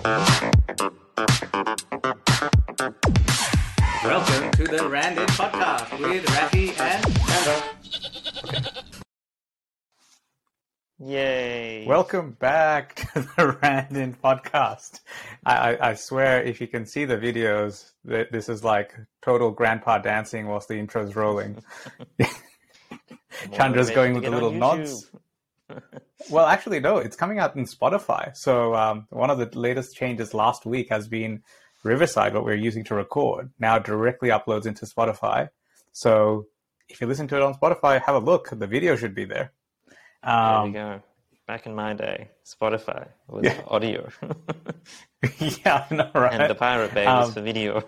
Welcome to the Randin Podcast with Rafi and Sandra. Yay. Welcome back to the Randin Podcast. I swear, if you can see the videos, this is like total grandpa dancing whilst the intro's rolling. Chandra's going with the little nods. Well, actually, no, it's coming out in Spotify. So one of the latest changes last week has been Riverside, what we're using to record, now directly uploads into Spotify. So if you listen to it on Spotify, have a look. The video should be there. There we go. Back in my day, Spotify was audio. Yeah, I know, right? And the Pirate Bay was for video.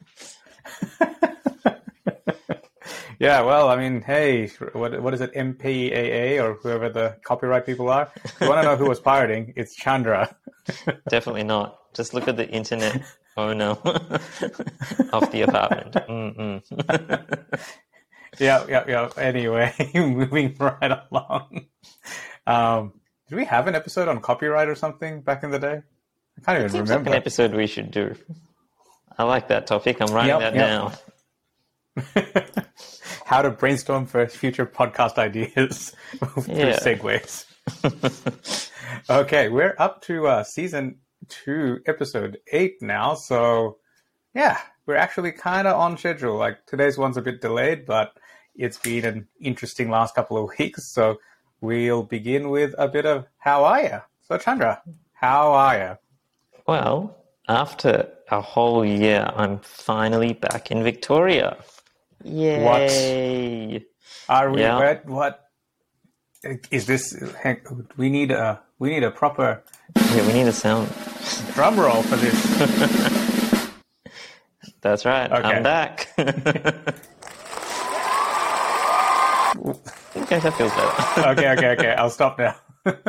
Yeah, well, I mean, hey, what is it, MPAA or whoever the copyright people are? If you want to know who was pirating, it's Chandra. Definitely not. Just look at the internet owner of the apartment. Yeah. Anyway, moving right along. Did we have an episode on copyright or something back in the day? I can't even Seems remember. like an episode we should do. I like that topic. I'm writing that down. How to brainstorm for future podcast ideas through segues. Okay, we're up to season 2, episode 8 now. So, yeah, we're actually kind of on schedule. Like, today's one's a bit delayed, but it's been an interesting last couple of weeks. So, we'll begin with a bit of how are you? So, Chandra, how are you? Well, after a whole year, I'm finally back in Victoria. Yay! What? Are we? What is this? We need a proper. Yeah, we need a sound drum roll for this. That's right. Okay. I'm back. Okay, that feels better. Okay. I'll stop now.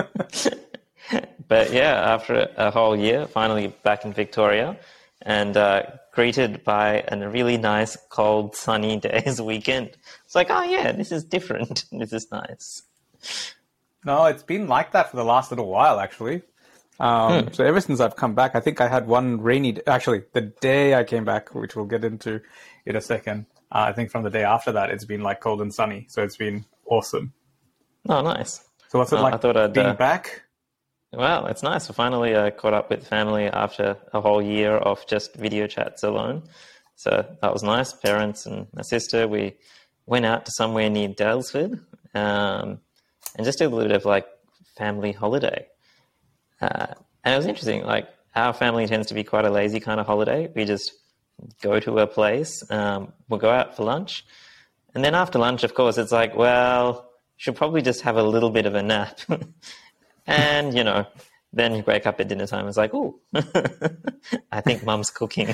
But yeah, after a whole year, finally back in Victoria, and greeted by a really nice, cold, sunny day's weekend. It's like, oh yeah, this is different. This is nice. No, it's been like that for the last little while, actually. So ever since I've come back, I think I had one rainy day. Actually, the day I came back, which we'll get into in a second, I think from the day after that, it's been like cold and sunny. So it's been awesome. Oh, nice. So what's it like being back? Well, it's nice. I finally caught up with family after a whole year of just video chats alone. So that was nice. Parents and my sister, we went out to somewhere near Daylesford and just did a little bit of like family holiday. And it was interesting. Like our family tends to be quite a lazy kind of holiday. We just go to a place, we'll go out for lunch. And then after lunch, of course, it's like, well, should probably just have a little bit of a nap. And, then you wake up at dinner time. It's like, oh, I think Mum's cooking.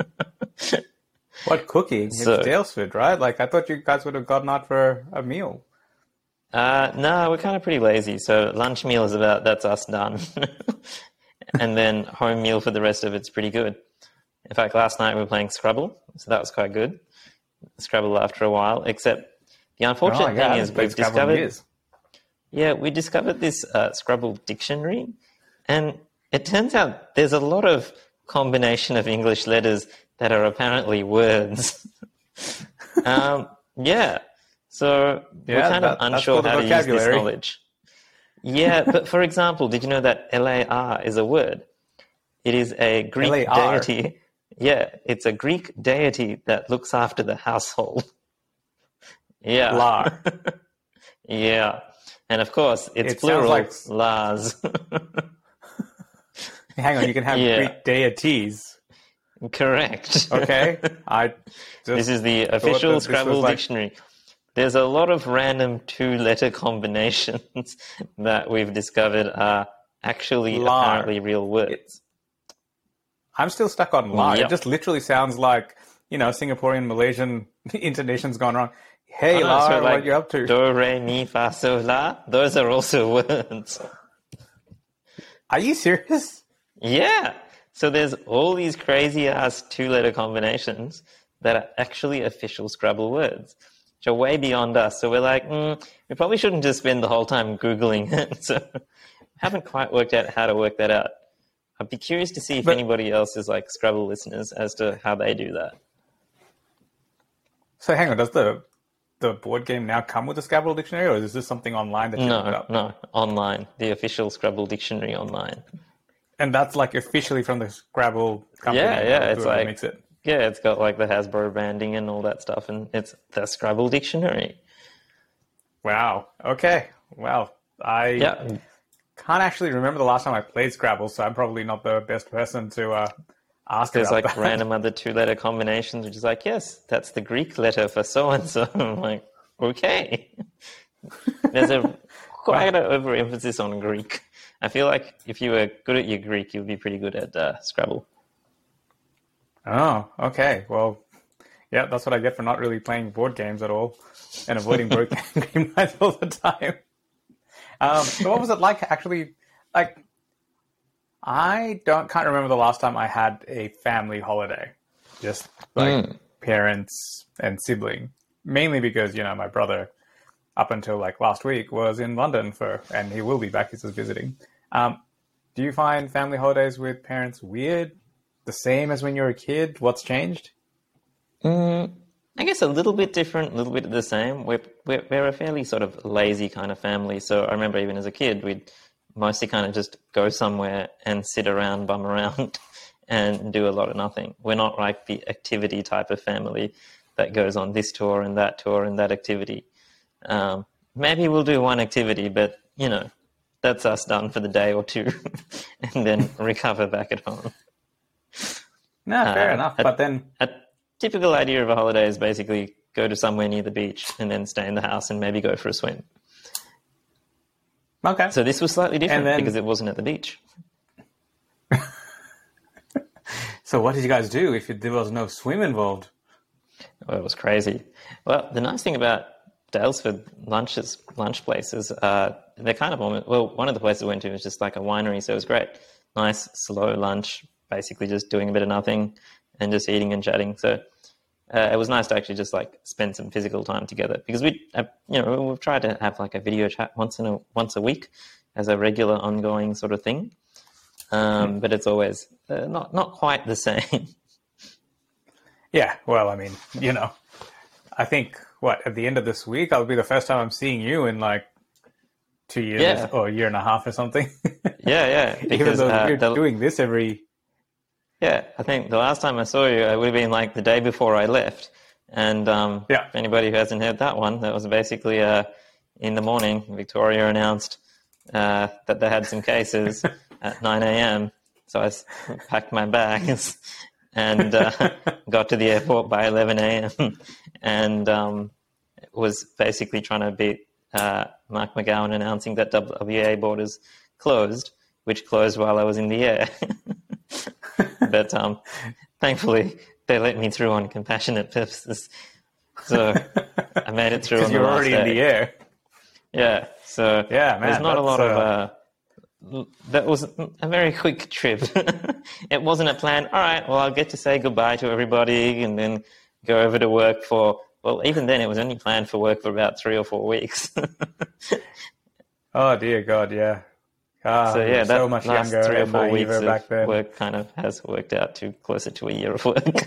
What cooking? It's Daylesford, right? Like, I thought you guys would have gotten out for a meal. No, we're kind of pretty lazy. So lunch meal is that's us done. And then home meal for the rest of it's pretty good. In fact, last night we were playing Scrabble. So that was quite good. Scrabble after a while, except the unfortunate thing is we've discovered... Yeah, we discovered this Scrabble dictionary, and it turns out there's a lot of combination of English letters that are apparently words. So we're kind of unsure how to use this knowledge. Yeah, but for example, did you know that LAR is a word? It is a Greek deity. Yeah, it's a Greek deity that looks after the household. Yeah. Lar. Yeah. And of course, it's plural, like... Lars. Hang on, you can have Greek deities. Correct. Okay. This is the official Scrabble dictionary. There's a lot of random 2-letter combinations that we've discovered are actually apparently real words. I'm still stuck on Lar. Yep. It just literally sounds like, Singaporean, Malaysian intonation's gone wrong. Hey, Lar, so what are you up to? Do, re, mi, fa, so, la. Those are also words. Are you serious? Yeah. So there's all these crazy-ass 2-letter combinations that are actually official Scrabble words, which are way beyond us. So we're like, we probably shouldn't just spend the whole time Googling it. So we haven't quite worked out how to work that out. I'd be curious to see if But- anybody else is like Scrabble listeners as to how they do that. So hang on, does the board game now come with a Scrabble dictionary, or is this something online that you looked up? No, online. The official Scrabble dictionary online. And that's like officially from the Scrabble company. Yeah, it's whoever like makes it. yeah, it's got like the Hasbro branding and all that stuff, and it's the Scrabble dictionary. Wow. Okay. Well, I Yeah, can't actually remember the last time I played Scrabble, so I'm probably not the best person to ask there's about like that. random other two-letter combinations, which is like, yes, that's the Greek letter for so and so. I'm like, okay. There's a quite an overemphasis on Greek. I feel like if you were good at your Greek, you'd be pretty good at Scrabble. Oh, okay. Well, yeah, that's what I get for not really playing board games at all and avoiding board game nights all the time. So what was it like actually? Like, I can't remember the last time I had a family holiday, just like parents and sibling. Mainly because my brother, up until like last week, was in London and he will be back. He's just visiting. Do you find family holidays with parents weird? The same as when you were a kid? What's changed? I guess a little bit different, a little bit the same. We're a fairly sort of lazy kind of family. So I remember even as a kid, we'd mostly kind of just go somewhere and sit around, bum around, and do a lot of nothing. We're not like the activity type of family that goes on this tour and that activity. Maybe we'll do one activity, but that's us done for the day or two, and then recover back at home. No, fair enough. But then A typical idea of a holiday is basically go to somewhere near the beach and then stay in the house and maybe go for a swim. okay. So this was slightly different then- because it wasn't at the beach. So what did you guys do if there was no swim involved? Well, it was crazy. Well, the nice thing about Daylesford lunch places, they're kind of one of the places we went to was just like a winery, so it was great. Nice, slow lunch, basically just doing a bit of nothing and just eating and chatting. So it was nice to actually just like spend some physical time together because we've tried to have like a video chat once a week as a regular ongoing sort of thing. But it's always not quite the same. Yeah, well, I mean, I think, at the end of this week, that'll be the first time I'm seeing you in like 2 years Yeah. or a year and a half or something. Yeah. Even Because though you're doing this every... Yeah, I think the last time I saw you, it would have been like the day before I left. And if anybody who hasn't heard that one, that was basically in the morning, Victoria announced that they had some cases at 9 a.m. So I packed my bags and got to the airport by 11 a.m. and was basically trying to beat Mark McGowan announcing that WA borders closed, which closed while I was in the air. But thankfully, they let me through on compassionate purposes. So I made it through on the you're last already day. in the air. Yeah, so Yeah, man, there's not a lot that's, of... that was a very quick trip. It wasn't a plan. All right, well, I'll get to say goodbye to everybody and then go over to work for... Well, even then, it was only planned for work for about 3 or 4 weeks. Oh, dear God, yeah. So yeah, that so much last younger 3 or and 4 weeks naiver back of then. work kind of has worked out to closer to a year of work.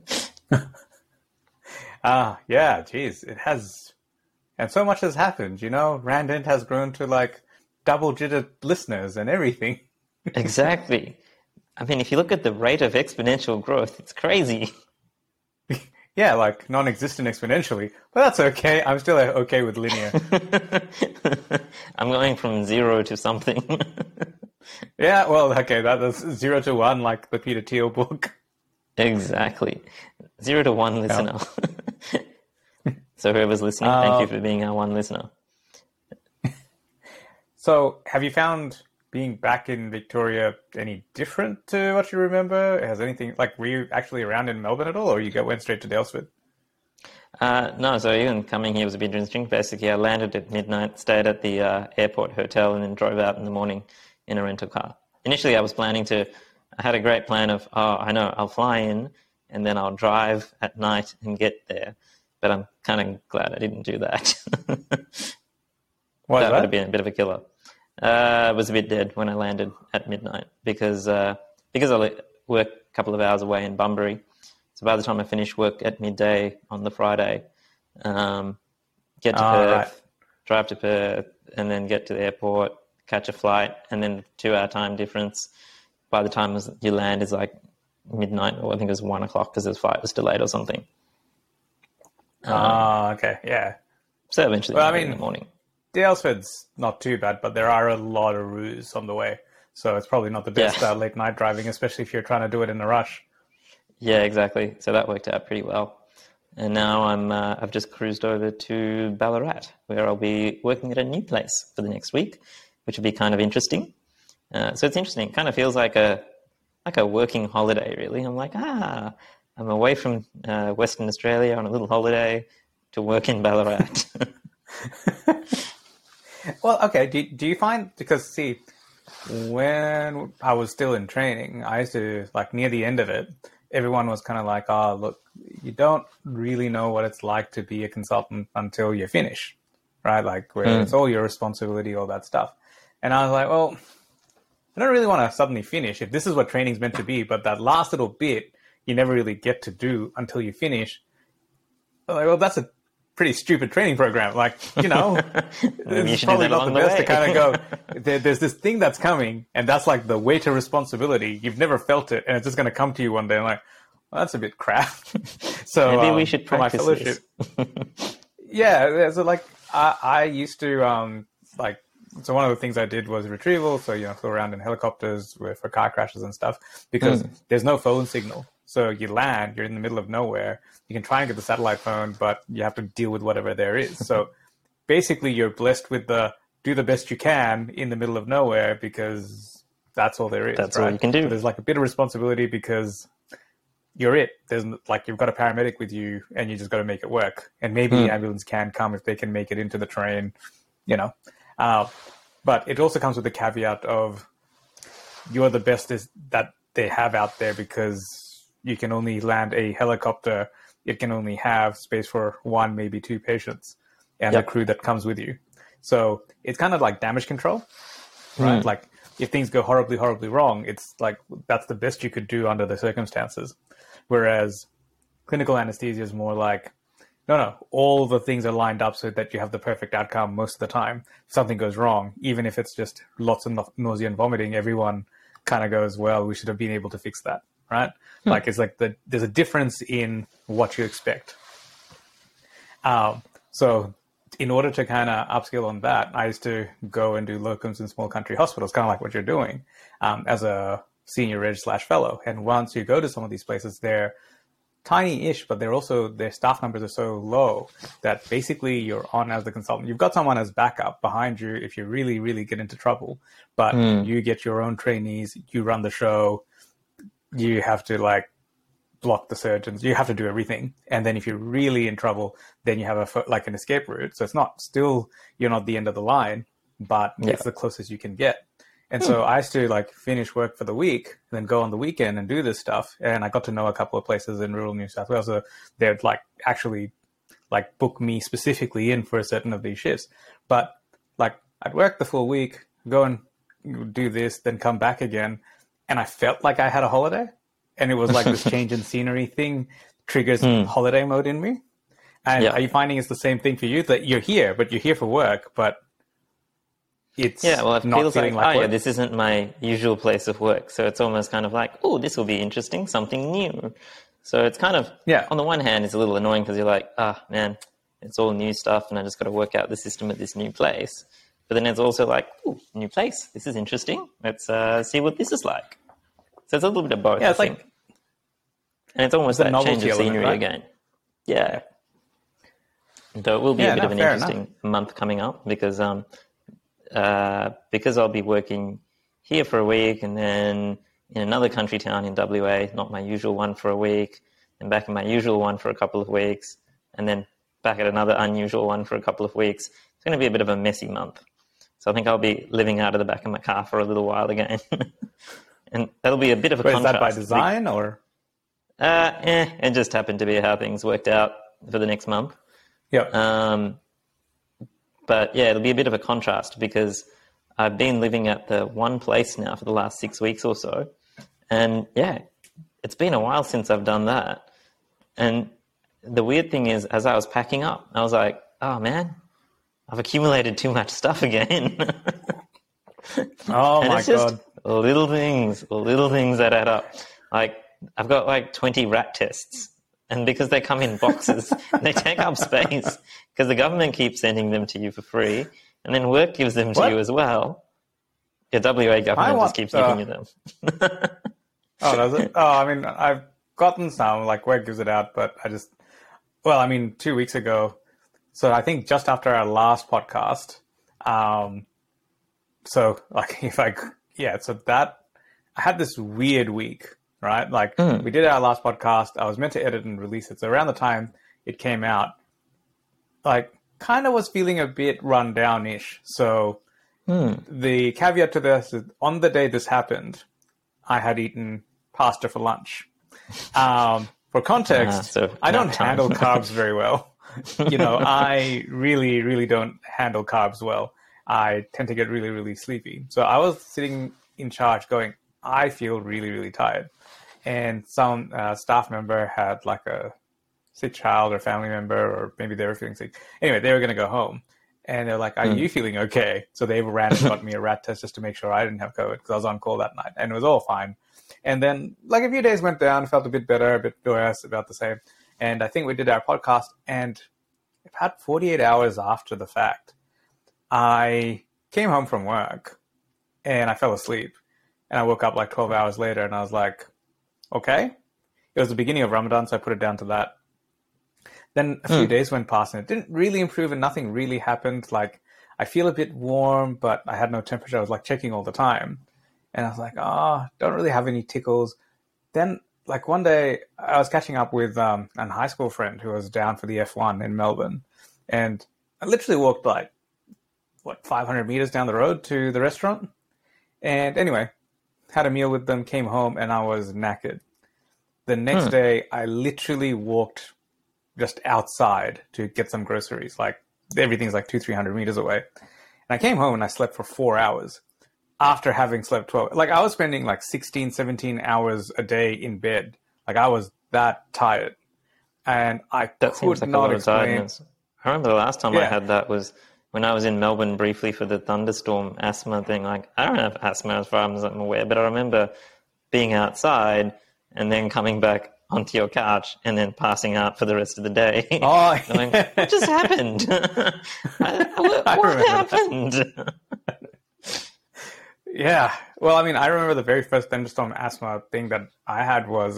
Yeah, geez, it has. And so much has happened, Randint has grown to like double-digit listeners and everything. Exactly. I mean, if you look at the rate of exponential growth, it's crazy. Yeah, like non-existent exponentially, but that's okay. I'm still okay with linear. I'm going from 0 to something. Yeah, well, okay, that's 0 to 1, like the Peter Thiel book. Exactly. 0 to 1 listener. So whoever's listening, thank you for being our one listener. So, have you found being back in Victoria any different to what you remember? Has anything, like, were you actually around in Melbourne at all, or went straight to Daylesford? No, so even coming here was a bit interesting. Basically, I landed at midnight, stayed at the airport hotel, and then drove out in the morning in a rental car. Initially, I had a great plan of, I'll fly in, and then I'll drive at night and get there. But I'm kind of glad I didn't do that. Why is That would that? have been a bit of a killer. It was a bit dead when I landed at midnight because I work a couple of hours away in Bunbury. So by the time I finish work at midday on the Friday, get to Perth, right. drive to Perth, and then get to the airport, catch a flight, and then 2-hour time difference. By the time you land is like midnight, or I think it was 1 o'clock because his flight was delayed or something. Okay, yeah. So eventually, Well, in the morning. Daylesford's not too bad, but there are a lot of routes on the way. So it's probably not the best late night driving, especially if you're trying to do it in a rush. Yeah, exactly. So that worked out pretty well. And now I've just cruised over to Ballarat, where I'll be working at a new place for the next week, which will be kind of interesting. So it's interesting. It kind of feels like a working holiday, really. I'm like, I'm away from Western Australia on a little holiday to work in Ballarat. Well, okay. Do you find, because see, when I was still in training, I used to, like, near the end of it, everyone was kind of like, oh, look, you don't really know what it's like to be a consultant until you finish, right? Like, where it's all your responsibility, all that stuff. And I was like, well, I don't really want to suddenly finish if this is what training's meant to be, but that last little bit you never really get to do until you finish. I'm like, well, that's a pretty stupid training program. Like, it's probably not the best to kind of go, there's this thing that's coming, and that's like the weight of responsibility. You've never felt it, and it's just going to come to you one day. And like, well, that's a bit crap. So maybe we should practice for my fellowship. Yeah, so like I used to so one of the things I did was retrieval. So flew around in helicopters for car crashes and stuff because there's no phone signal. So you land, you're in the middle of nowhere. You can try and get the satellite phone, but you have to deal with whatever there is. So basically, you're blessed with do the best you can in the middle of nowhere because that's all there is. That's right? all you can do. So there's like a bit of responsibility because you're it. There's like you've got a paramedic with you, and you just got to make it work. And maybe the ambulance can come if they can make it into the train, But it also comes with the caveat of you're the best that they have out there because you can only land a helicopter. It can only have space for 1, maybe 2 patients and the crew that comes with you. So it's kind of like damage control, right? Like if things go horribly, horribly wrong, it's like that's the best you could do under the circumstances. Whereas clinical anesthesia is more like, no, all the things are lined up so that you have the perfect outcome most of the time. If something goes wrong, even if it's just lots of nausea and vomiting, everyone kind of goes, well, we should have been able to fix that, right? Like it's like there's a difference in what you expect. So in order to kind of upskill on that, I used to go and do locums in small country hospitals, kind of like what you're doing, as a senior reg/fellow. And once you go to some of these places, they're tiny-ish, but their staff numbers are so low that basically you're on as the consultant. You've got someone as backup behind you if you really, really get into trouble, but you get your own trainees, you run the show, you have to like block the surgeons, you have to do everything. And then if you're really in trouble, then you have an escape route. So it's you're not the end of the line, but it's the closest you can get. And so I used to like finish work for the week, then go on the weekend and do this stuff. And I got to know a couple of places in rural New South Wales. So they'd like actually like book me specifically in for a certain of these shifts. But like I'd work the full week, go and do this, then come back again. And I felt like I had a holiday. And it was like this change in scenery thing triggers holiday mode in me. And are you finding it's the same thing for you, that you're here, but you're here for work, but it's it not feels feeling like work. this isn't my usual place of work. So it's almost kind of like, oh, this will be interesting, something new. So it's kind of, on the one hand, it's a little annoying because you're like, man, it's all new stuff and I just got to work out the system at this new place. But then it's also like, oh, new place, this is interesting. Let's see what this is like. So it's a little bit of both, I think. And it's almost that change of scenery again. Yeah. So it will be a bit of an interesting month coming up because I'll be working here for a week and then in another country town in WA, not my usual one, for a week, and back in my usual one for a couple of weeks, and then back at another unusual one for a couple of weeks. It's going to be a bit of a messy month. So I think I'll be living out of the back of my car for a little while again. And that'll be a bit of a contrast. Is that by design or? It just happened to be how things worked out for the next month. Yeah. But yeah, it'll be a bit of a contrast because I've been living at the one place now for the last 6 weeks or so. And yeah, it's been a while since I've done that. And the weird thing is, as I was packing up, I was like, oh man, I've accumulated too much stuff again. Oh and my it's just God. little things that add up. Like, I've got like 20 rat tests. And because they come in boxes, they take up space because the government keeps sending them to you for free. And then work gives them to What? you as well. The WA government just keeps giving you them. Oh, does it? Oh, I mean, I've gotten some, like, where it gives it out, but well, I mean, 2 weeks ago. So I think just after our last podcast. So, like, so that, I had this weird week, right? Like, we did our last podcast. I was meant to edit and release it. So around the time it came out, like, kind of was feeling a bit run down-ish. So the caveat to this is, on the day this happened, I had eaten pasta for lunch. For context, so I don't nap time. handle carbs very well. I really, really don't handle carbs well. I tend to get really, really sleepy. So I was sitting in charge going, I feel really, really tired. And some staff member had like a sick child or family member, or maybe they were feeling sick. Anyway, they were going to go home. And they're like, are you feeling okay? So they ran and got me a rat test just to make sure I didn't have COVID because I was on call that night. And it was all fine. And then like a few days went down, felt a bit better, a bit worse, about the same. And I think we did our podcast. And about 48 hours after the fact, I came home from work and I fell asleep. And I woke up like 12 hours later and I was like, okay. It was the beginning of Ramadan, so I put it down to that. Then a few days went past and it didn't really improve and nothing really happened. Like, I feel a bit warm, but I had no temperature. I was like checking all the time. And I was like, don't really have any tickles. Then like one day I was catching up with a high school friend who was down for the F1 in Melbourne. And I literally walked like, 500 meters down the road to the restaurant. And anyway, had a meal with them, came home, and I was knackered. The next day, I literally walked just outside to get some groceries. Like, everything's like 200-300 meters away. And I came home and I slept for 4 hours after having slept 12. Like, I was spending like 16, 17 hours a day in bed. Like, I was that tired. And I could not explain. I remember the last time I had that was when I was in Melbourne briefly for the thunderstorm asthma thing. Like, I don't have asthma as far as I'm aware, but I remember being outside and then coming back onto your couch and then passing out for the rest of the day. Oh, going, what just happened? What happened? Yeah. Well, I mean, I remember the very first thunderstorm asthma thing that I had was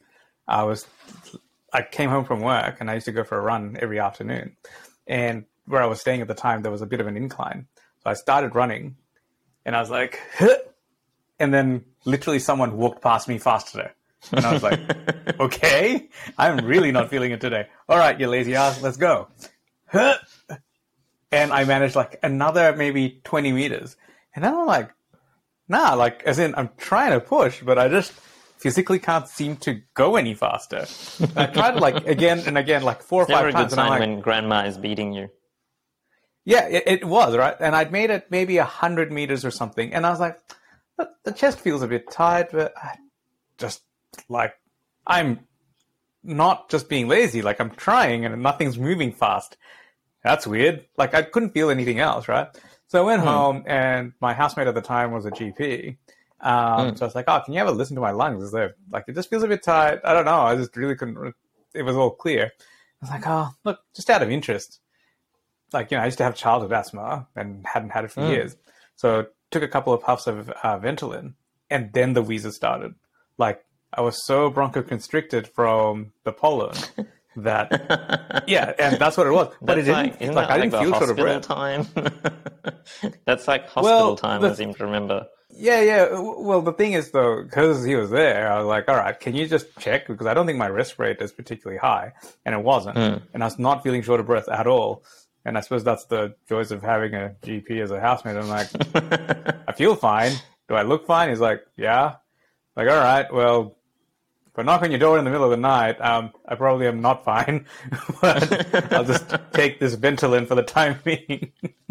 I came home from work and I used to go for a run every afternoon. And where I was staying at the time, there was a bit of an incline. So I started running and I was like, huh! And then literally someone walked past me faster. And I was like, okay, I'm really not feeling it today. All right, you lazy ass, let's go. Huh! And I managed like another maybe 20 meters. And then I'm like, nah, like, as in I'm trying to push, but I just physically can't seem to go any faster. And I tried like again and again, like 4 or 5 times. Never a good sign like, when grandma is beating you. Yeah, it was, right? And I'd made it maybe 100 meters or something. And I was like, the chest feels a bit tight, but I just like, I'm not just being lazy. Like, I'm trying and nothing's moving fast. That's weird. Like, I couldn't feel anything else, right? So I went home and my housemate at the time was a GP. So I was like, can you have a listen to my lungs? Is there, like, it just feels a bit tight. I don't know. I just really couldn't, it was all clear. I was like, look, just out of interest. Like, I used to have childhood asthma and hadn't had it for years. So took a couple of puffs of Ventolin and then the wheezes started. Like, I was so bronchoconstricted from the pollen that, yeah, and that's what it was. But it didn't, I didn't feel short of breath. Time? That's like hospital time, I seem to remember. Yeah. Well, the thing is, though, because he was there, I was like, all right, can you just check? Because I don't think my rest rate is particularly high. And it wasn't. And I was not feeling short of breath at all. And I suppose that's the joys of having a GP as a housemate. I'm like, I feel fine. Do I look fine? He's like, yeah. Like, all right, well, if I knock on your door in the middle of the night, I probably am not fine. But I'll just take this Ventolin for the time being.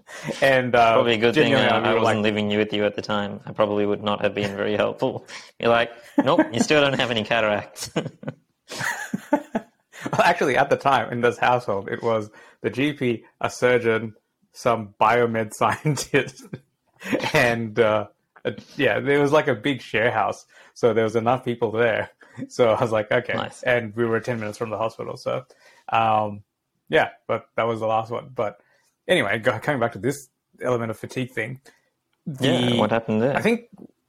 And Probably a good thing genuinely, we I were wasn't like, living with you at the time. I probably would not have been very helpful. You're like, nope, you still don't have any cataracts. well, actually, at the time in this household, it was the GP, a surgeon, some biomed scientist, and yeah, there was like a big share house, so there was enough people there. So I was like, okay, Nice. and we were 10 minutes from the hospital, so yeah, but that was the last one. But anyway, coming back to this element of fatigue thing, What happened there? I think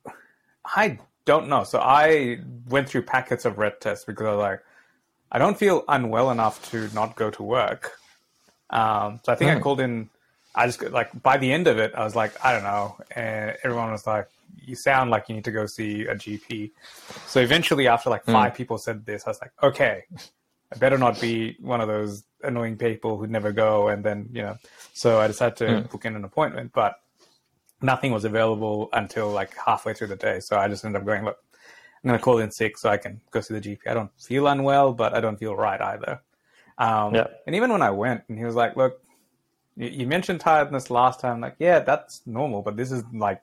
I don't know. So I went through packets of red tests because I was like, I don't feel unwell enough to not go to work. So I think I called in. I just like by the end of it, I was like, I don't know, and everyone was like, "You sound like you need to go see a GP." So eventually, after like 5 people said this, I was like, "Okay, I better not be one of those annoying people who never go." And then so I decided to book in an appointment, but nothing was available until like halfway through the day. So I just ended up going, look, I'm going to call in sick so I can go see the GP. I don't feel unwell, but I don't feel right either. And even when I went, and he was like, look, you mentioned tiredness last time. Like, yeah, that's normal, but this is like,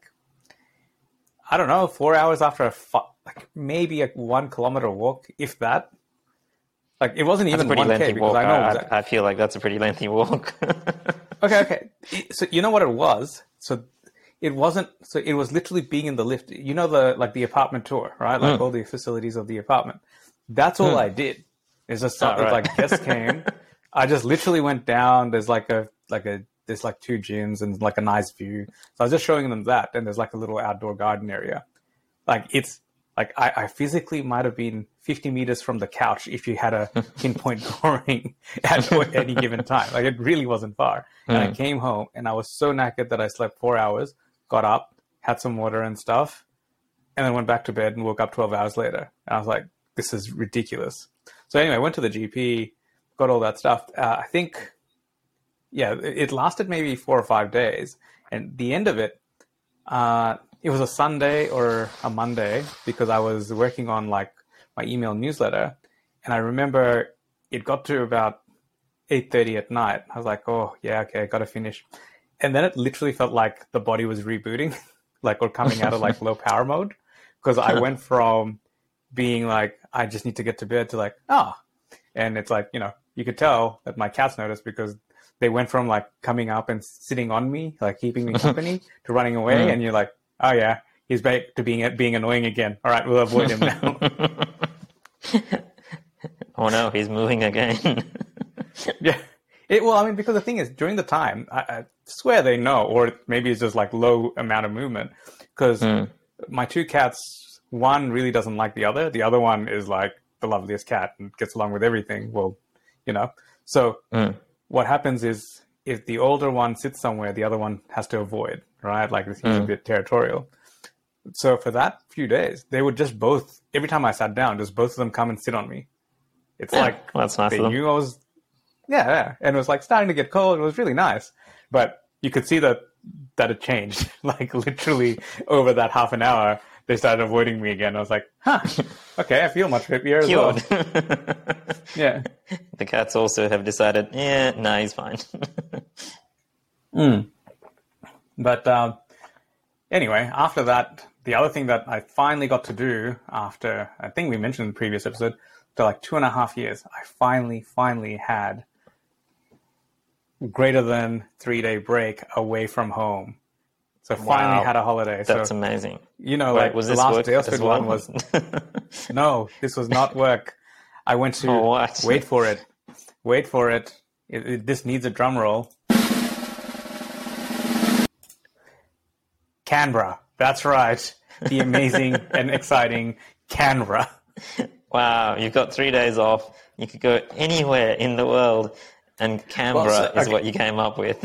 I don't know, 4 hours after like maybe a 1 kilometer walk, if that. Like, it wasn't even 1K because walk. I know I feel like that's a pretty lengthy walk. Okay. So you know what it was? So it wasn't. So it was literally being in the lift. You know the apartment tour, right? Like all the facilities of the apartment. That's all I did. It's just it's like guests came. I just literally went down. There's there's like 2 gyms and like a nice view. So I was just showing them that, and there's like a little outdoor garden area. Like it's like I physically might have been 50 meters from the couch if you had a pinpoint drawing at any given time. Like it really wasn't far. And I came home and I was so knackered that I slept 4 hours, got up, had some water and stuff, and then went back to bed and woke up 12 hours later. And I was like, this is ridiculous. So anyway, I went to the GP, got all that stuff. I think, it lasted maybe 4 or 5 days. And the end of it, it was a Sunday or a Monday because I was working on like my email newsletter. And I remember it got to about 8:30 at night. I was like, oh, yeah, okay, I got to finish. And then it literally felt like the body was rebooting, like, or coming out of like low power mode. Because I went from being like, I just need to get to bed to like, and it's like, you could tell that my cats noticed because they went from like coming up and sitting on me, like keeping me company, to running away. And you're like, oh yeah, he's back to being annoying again. All right, we'll avoid him now. Oh no, he's moving again. Yeah. Well, I mean, because the thing is, during the time, I swear they know, or maybe it's just like low amount of movement. Because my 2 cats, one really doesn't like the other. The other one is like the loveliest cat and gets along with everything. Well, So what happens is if the older one sits somewhere, the other one has to avoid, right? Like he's a bit territorial. So for that few days, they would just both, every time I sat down, just both of them come and sit on me. It's like that's nice. They knew I was, and it was like starting to get cold. It was really nice, but you could see that it changed. Like literally over that half an hour, they started avoiding me again. I was like, okay, I feel much happier as well. Yeah. The cats also have decided, he's fine. But anyway, after that, the other thing that I finally got to do after, I think we mentioned in the previous episode, after like 2.5 years, I finally had greater than 3-day break away from home. So finally had a holiday. That's amazing. Like was the this last work Daylesford as well? one was, no, this was not work. I went to, wait for it. This needs a drum roll. Canberra. That's right. The amazing and exciting Canberra. Wow, you've got 3 days off. You could go anywhere in the world, and Canberra is what you came up with.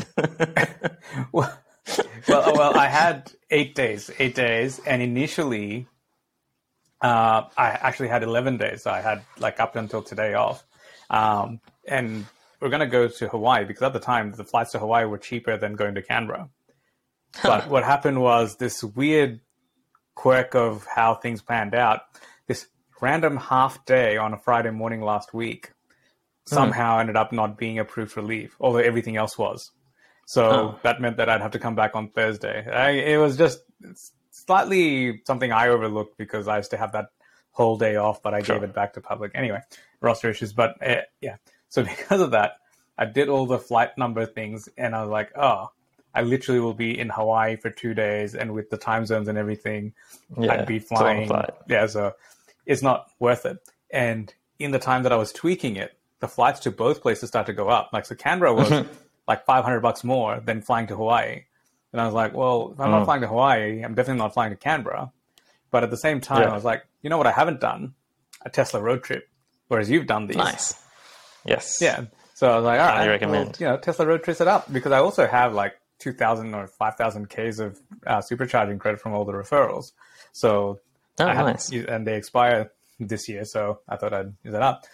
Well, I had 8 days, and initially, I actually had 11 days. So I had like up until today off, and we're gonna go to Hawaii because at the time the flights to Hawaii were cheaper than going to Canberra. But what happened was this weird quirk of how things planned out. This random half day on a Friday morning last week somehow ended up not being approved for leave, although everything else was. So that meant that I'd have to come back on Thursday. It was just slightly something I overlooked because I used to have that whole day off, but I gave it back to public. Anyway, roster issues. But yeah, so because of that, I did all the flight number things, and I was like, oh, I literally will be in Hawaii for 2 days, and with the time zones and everything, I'd be flying. Yeah, so it's not worth it. And in the time that I was tweaking it, the flights to both places started to go up. Like, so Canberra was like $500 more than flying to Hawaii. And I was like, well, if I'm not flying to Hawaii, I'm definitely not flying to Canberra. But at the same time, I was like, you know what I haven't done? A Tesla road trip, whereas you've done these. Nice. Yes. Yeah. So I was like, all right, recommend. Well, Tesla road trips it up, because I also have like 2,000 or 5,000 Ks of supercharging credit from all the referrals. So nice. And they expire this year, so I thought I'd use it up.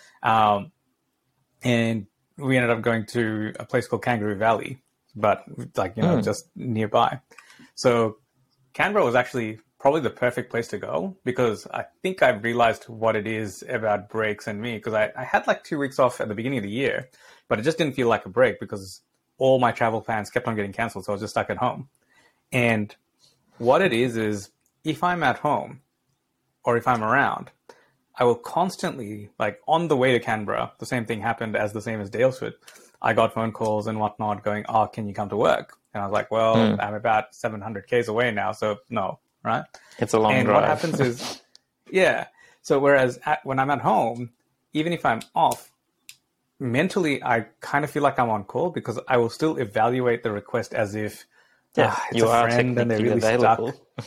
And we ended up going to a place called Kangaroo Valley, but like, just nearby. So Canberra was actually probably the perfect place to go, because I think I've realized what it is about breaks and me, because I had like 2 weeks off at the beginning of the year, but it just didn't feel like a break because all my travel plans kept on getting canceled. So I was just stuck at home. And what it is if I'm at home or if I'm around, I will constantly, like on the way to Canberra, the same thing happened as Daylesford. I got phone calls and whatnot going, oh, can you come to work? And I was like, well, I'm about 700 Ks away now, so no, right? It's a long drive. And what happens is, so whereas when I'm at home, even if I'm off, mentally, I kind of feel like I'm on call, because I will still evaluate the request as if it's you a are friend and they're really available. stuck.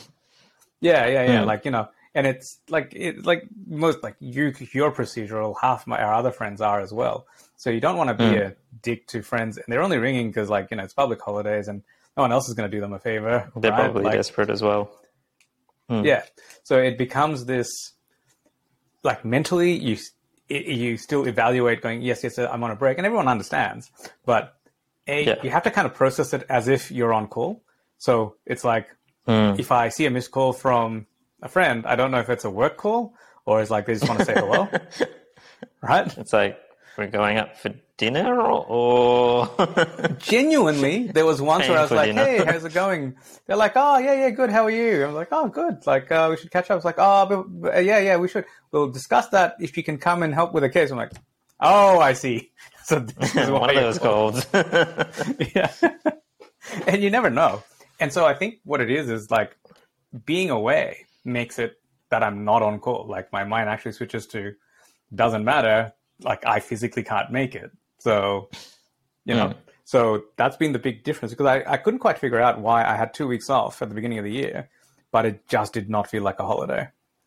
Like, and it's like most, like you're procedural, half our other friends are as well. So you don't want to be a dick to friends, and they're only ringing because it's public holidays and no one else is going to do them a favor. They're probably desperate as well. Yeah. So it becomes this, like, mentally you still evaluate going, yes, I'm on a break, and everyone understands, but you have to kind of process it as if you're on call. So it's like, if I see a missed call from a friend, I don't know if it's a work call or it's like they just want to say hello, right? It's like, we're going up for dinner, or genuinely, there was once where I was like, dinner. hey, how's it going? They're like, oh, yeah, good, how are you? I'm like, oh, good, like, we should catch up. I was like, oh, yeah, we should. We'll discuss that if you can come and help with a case. I'm like, oh, I see. So this is one of those calls. Yeah. And you never know. And so I think what it is like, being away makes it that I'm not on call. Like, my mind actually switches to, doesn't matter, like, I physically can't make it. So, so that's been the big difference, because I couldn't quite figure out why I had 2 weeks off at the beginning of the year, but it just did not feel like a holiday.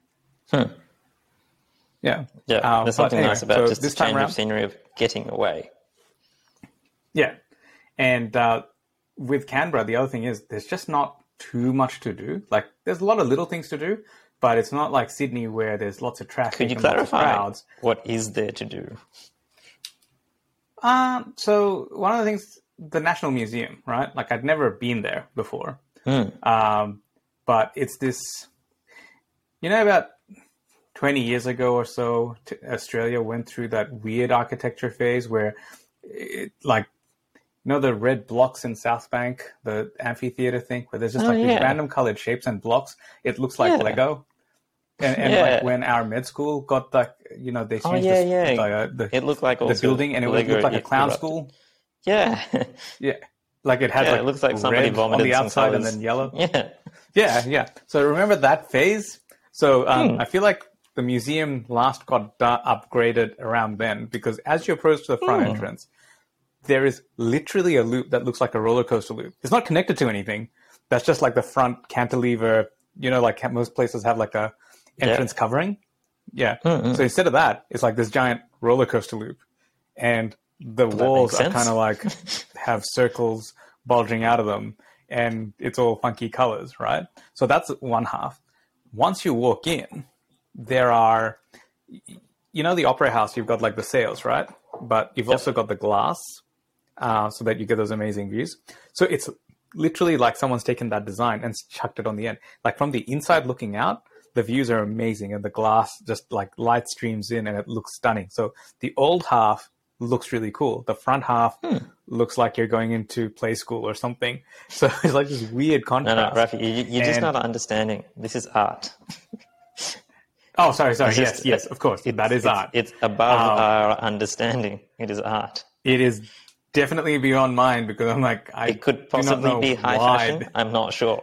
Yeah. There's something nice about just this the change around, of scenery of getting away. Yeah. And with Canberra, the other thing is there's just not too much to do. Like, there's a lot of little things to do, but it's not like Sydney where there's lots of traffic. Could you and clarify crowds. What is there to do? So one of the things, the National Museum, right? Like, I'd never been there before. But it's this, about 20 years ago or so, Australia went through that weird architecture phase where the red blocks in South Bank, the amphitheater thing, where there's just these random colored shapes and blocks. It looks like Lego. And like when our med school got they changed it looked like the building, and it looked like a clown school. Yeah. Yeah. Like it had it looks like somebody vomited on the outside some and then yellow. Yeah. Yeah. So remember that phase? So I feel like the museum last got upgraded around then, because as you approach the front entrance, there is literally a loop that looks like a roller coaster loop. It's not connected to anything. That's just like the front cantilever, like most places have like a entrance covering. Yeah. So instead of that, it's like this giant roller coaster loop. And the walls are kind of like have circles bulging out of them, and it's all funky colors, right? So that's one half. Once you walk in, there are, the Opera House, you've got like the sails, right? But you've also got the glass, so that you get those amazing views. So it's literally like someone's taken that design and chucked it on the end. Like, from the inside looking out, the views are amazing, and the glass just like light streams in and it looks stunning. So the old half looks really cool. The front half looks like you're going into play school or something. So it's like this weird contrast. No, Rafi, you're just not understanding. This is art. Oh, sorry. Just, Yes, of course. That is art. It's above our understanding. It is art. It is definitely beyond mine because I'm like, it could possibly be high fashion. I'm not sure.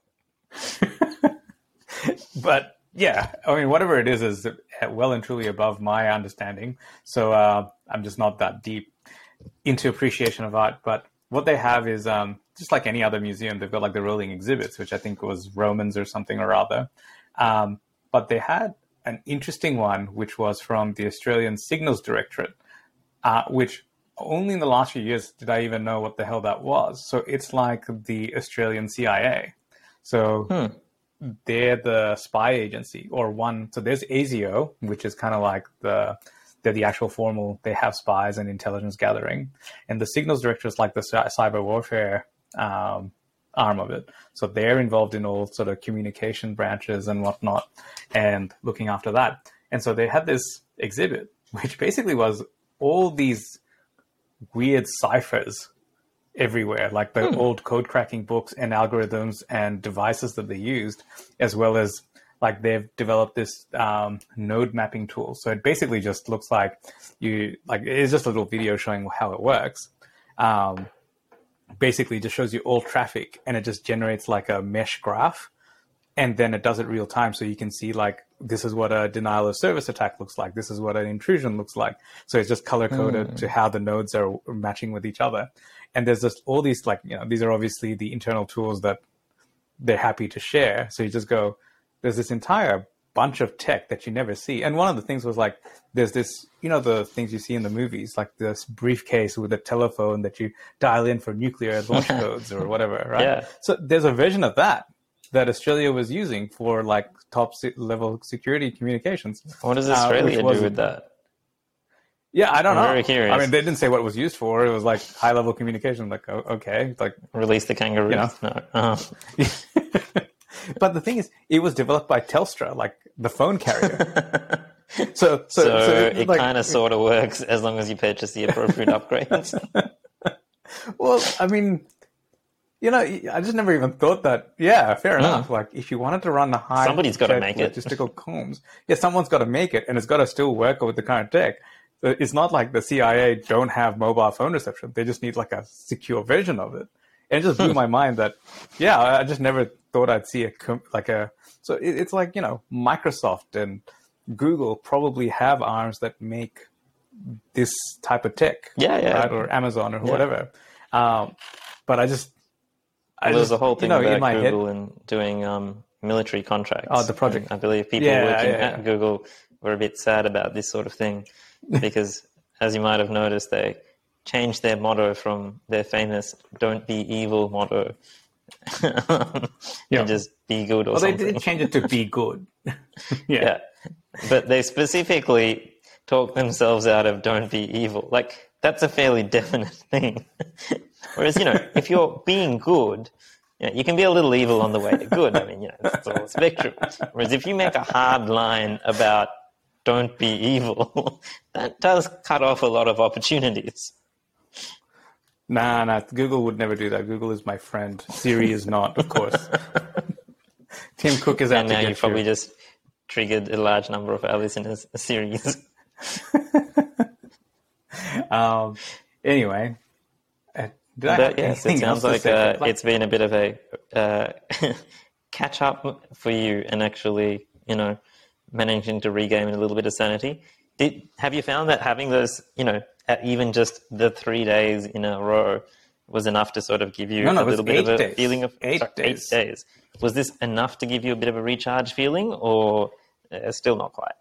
But yeah, I mean, whatever it is well and truly above my understanding. So I'm just not that deep into appreciation of art. But what they have is just like any other museum, they've got like the rolling exhibits, which I think was Romans or something or other. But they had an interesting one, which was from the Australian Signals Directorate, which only in the last few years did I even know what the hell that was. So it's like the Australian CIA. So they're the spy agency or one. So there's ASIO, which is kind of like they're the actual formal, they have spies and intelligence gathering. And the Signals Directorate is like the cyber warfare arm of it. So they're involved in all sort of communication branches and whatnot and looking after that. And so they had this exhibit, which basically was all these weird ciphers everywhere, like the old code cracking books and algorithms and devices that they used, as well as like they've developed this node mapping tool. So it basically just looks like it's just a little video showing how it works. Basically just shows you all traffic and it just generates like a mesh graph. And then it does it real time. So you can see like, this is what a denial of service attack looks like. This is what an intrusion looks like. So it's just color coded to how the nodes are matching with each other. And there's just all these these are obviously the internal tools that they're happy to share. So you just go, there's this entire bunch of tech that you never see. And one of the things was like, there's this, the things you see in the movies, like this briefcase with a telephone that you dial in for nuclear launch codes or whatever, right? Yeah. So there's a version of that Australia was using for like top level security communications. What does Australia do with that? Yeah, I don't know. Very curious. I mean, they didn't say what it was used for. It was like high level communication. Like, okay, like release the kangaroos. No. But the thing is, it was developed by Telstra, like the phone carrier. So it kind of sort of works as long as you purchase the appropriate upgrades. Well, I mean, I just never even thought that. Yeah, fair enough. Like, if you wanted to run the high, somebody's got to make it. Logistical comms. Yeah, someone's got to make it, and it's got to still work with the current tech. So it's not like the CIA don't have mobile phone reception. They just need like a secure version of it. And it just blew my mind that, I just never thought I'd see so it's like, Microsoft and Google probably have arms that make this type of tech. Yeah. Right? Or Amazon or whatever. But there's a whole thing about in my Google head, and doing military contracts. Oh, the project. And I believe people working at Google were a bit sad about this sort of thing because, as you might have noticed, they changed their motto from their famous "Don't be evil" motto and just be good or something. They did change it to be good. Yeah. But they specifically talk themselves out of "Don't be evil." Like, that's a fairly definite thing. Whereas, if you're being good, you can be a little evil on the way to good. I mean, it's all a spectrum. Whereas if you make a hard line about don't be evil, that does cut off a lot of opportunities. Nah, Google would never do that. Google is my friend. Siri is not, of course. Tim Cook is out and to now get you've probably just triggered a large number of our listeners' series. Anyway. It sounds like it's been a bit of a catch up for you and actually, managing to regain a little bit of sanity. Have you found that having those, at even just the 3 days in a row was enough to sort of give you a little bit of a feeling of 8 days? Was this enough to give you a bit of a recharge feeling or still not quite?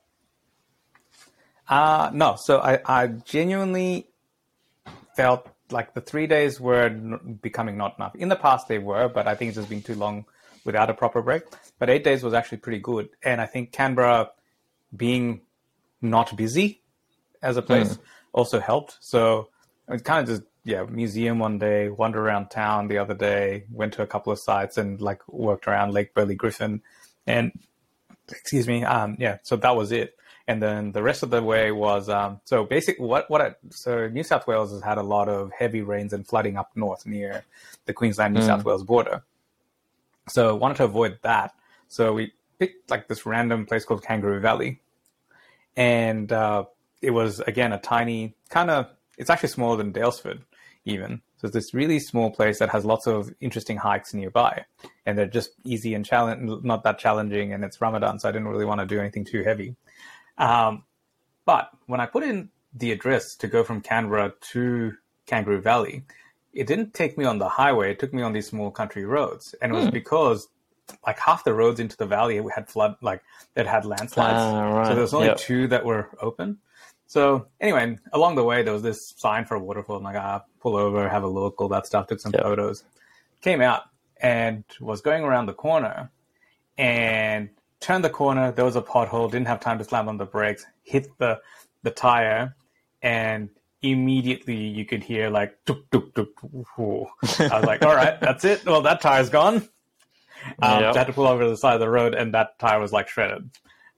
No. So I genuinely felt like the 3 days were becoming not enough. In the past they were, but I think it's just been too long without a proper break. But 8 days was actually pretty good. And I think Canberra being not busy as a place also helped. So it kind of just, museum one day, wander around town the other day, went to a couple of sites and worked around Lake Burley Griffin. And, so that was it. And then the rest of the way was so New South Wales has had a lot of heavy rains and flooding up north near the Queensland New South Wales border. So wanted to avoid that. So we picked like this random place called Kangaroo Valley, and it was again a tiny it's actually smaller than Daylesford even. So it's this really small place that has lots of interesting hikes nearby, and they're just easy and not that challenging. And it's Ramadan, so I didn't really want to do anything too heavy. But when I put in the address to go from Canberra to Kangaroo Valley, it didn't take me on the highway. It took me on these small country roads, and it was because like half the roads into the valley had that had landslides. Right. So there was only 2 that were open. So anyway, along the way, there was this sign for a waterfall. I'm like, pull over, have a look, all that stuff, took some photos. Came out and was going around the corner and turned the corner. There was a pothole, didn't have time to slam on the brakes, hit the tire, and immediately you could hear like, tuk, tuk, tuk, whoo. I was like, all right, that's it. Well, that tire's gone. So I had to pull over to the side of the road, and that tire was like shredded.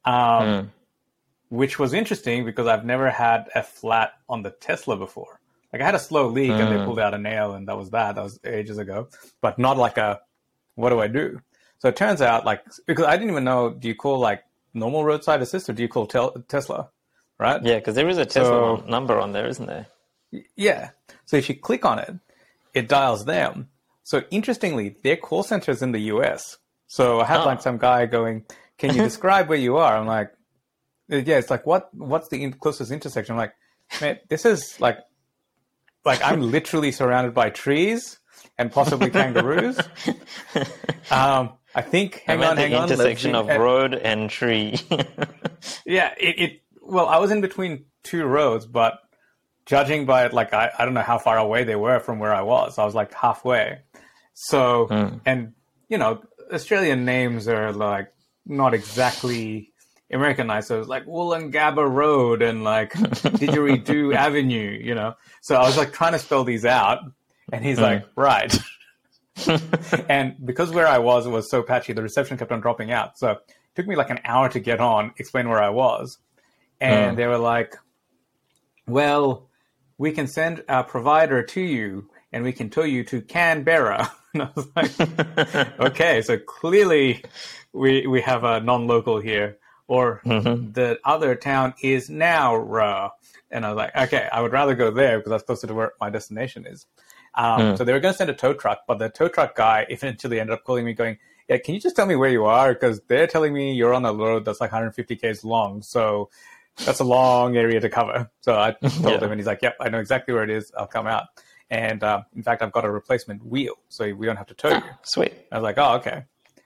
Which was interesting because I've never had a flat on the Tesla before. Like I had a slow leak and they pulled out a nail, and that was that. That was ages ago, but not like what do I do? So it turns out because I didn't even know, do you call like normal roadside assist or do you call Tesla? Right? Yeah, because there is a Tesla number on there, isn't there? Yeah. So if you click on it, it dials them. So interestingly, their call center is in the US. So I had like some guy going, can you describe where you are? I'm like, yeah, it's like, what's the closest intersection? I'm like, man, this is like I'm literally surrounded by trees and possibly kangaroos. I think, hang on. Intersection of road and tree. Yeah, well, I was in between 2 roads, but judging by it, like, I don't know how far away they were from where I was. I was like halfway. So, and, Australian names are like not exactly Americanized. So it was like Wollongabba Road and like Didgeridoo Avenue, So I was like trying to spell these out, and he's like, right. And because where I was so patchy, the reception kept on dropping out. So it took me like an hour to get on, explain where I was. And they were like, well, we can send a provider to you and we can tow you to Canberra. And I was like, okay, so clearly we have a non-local here. Or the other town is Nowra. And I was like, okay, I would rather go there because that's closer to where my destination is. So they were going to send a tow truck, but the tow truck guy eventually ended up calling me going, yeah, can you just tell me where you are? Because they're telling me you're on a road that's like 150 k's long. So that's a long area to cover. So I told him, and he's like, yep, I know exactly where it is. I'll come out. And in fact, I've got a replacement wheel, so we don't have to tow you. Sweet. I was like, oh, okay.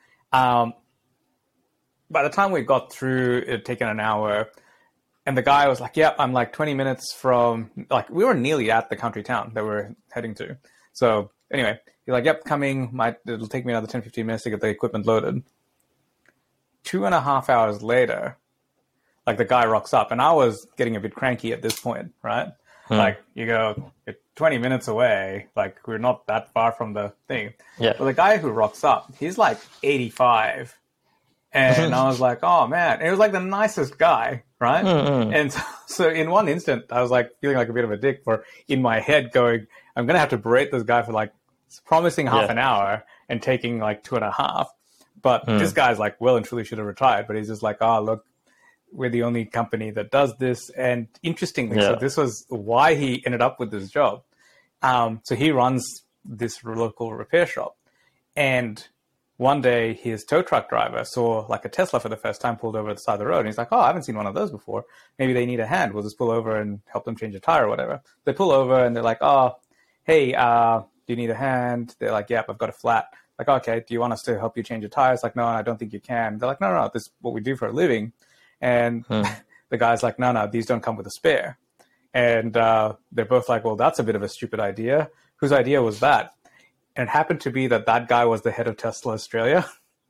By the time we got through, it had taken an hour. And the guy was like, yeah, I'm like 20 minutes from, like, we were nearly at the country town that we're heading to. So anyway, he's like, yep, coming. It'll take me another 10, 15 minutes to get the equipment loaded. 2.5 hours later, like the guy rocks up, and I was getting a bit cranky at this point, right? Like you go, you're 20 minutes away, like we're not that far from the thing. Yeah. But the guy who rocks up, he's like 85. And I was like, oh man. And it was like the nicest guy, right? And so in one instant, I was like feeling like a bit of a dick for in my head going, I'm going to have to berate this guy for like promising half an hour and taking like 2.5. But this guy's like well and truly should have retired. But he's just like, oh, look, we're the only company that does this. And interestingly, so this was why he ended up with this job. So he runs this local repair shop. And one day his tow truck driver saw like a Tesla for the first time pulled over at the side of the road. And he's like, oh, I haven't seen one of those before. Maybe they need a hand. We'll just pull over and help them change a tire or whatever. They pull over and they're like, oh, hey, do you need a hand? They're like, yep, I've got a flat. Like, okay, do you want us to help you change your tires? Like, no, I don't think you can. They're like, no, this is what we do for a living. And the guy's like, no, these don't come with a spare. And they're both like, well, that's a bit of a stupid idea. Whose idea was that? And it happened to be that guy was the head of Tesla Australia.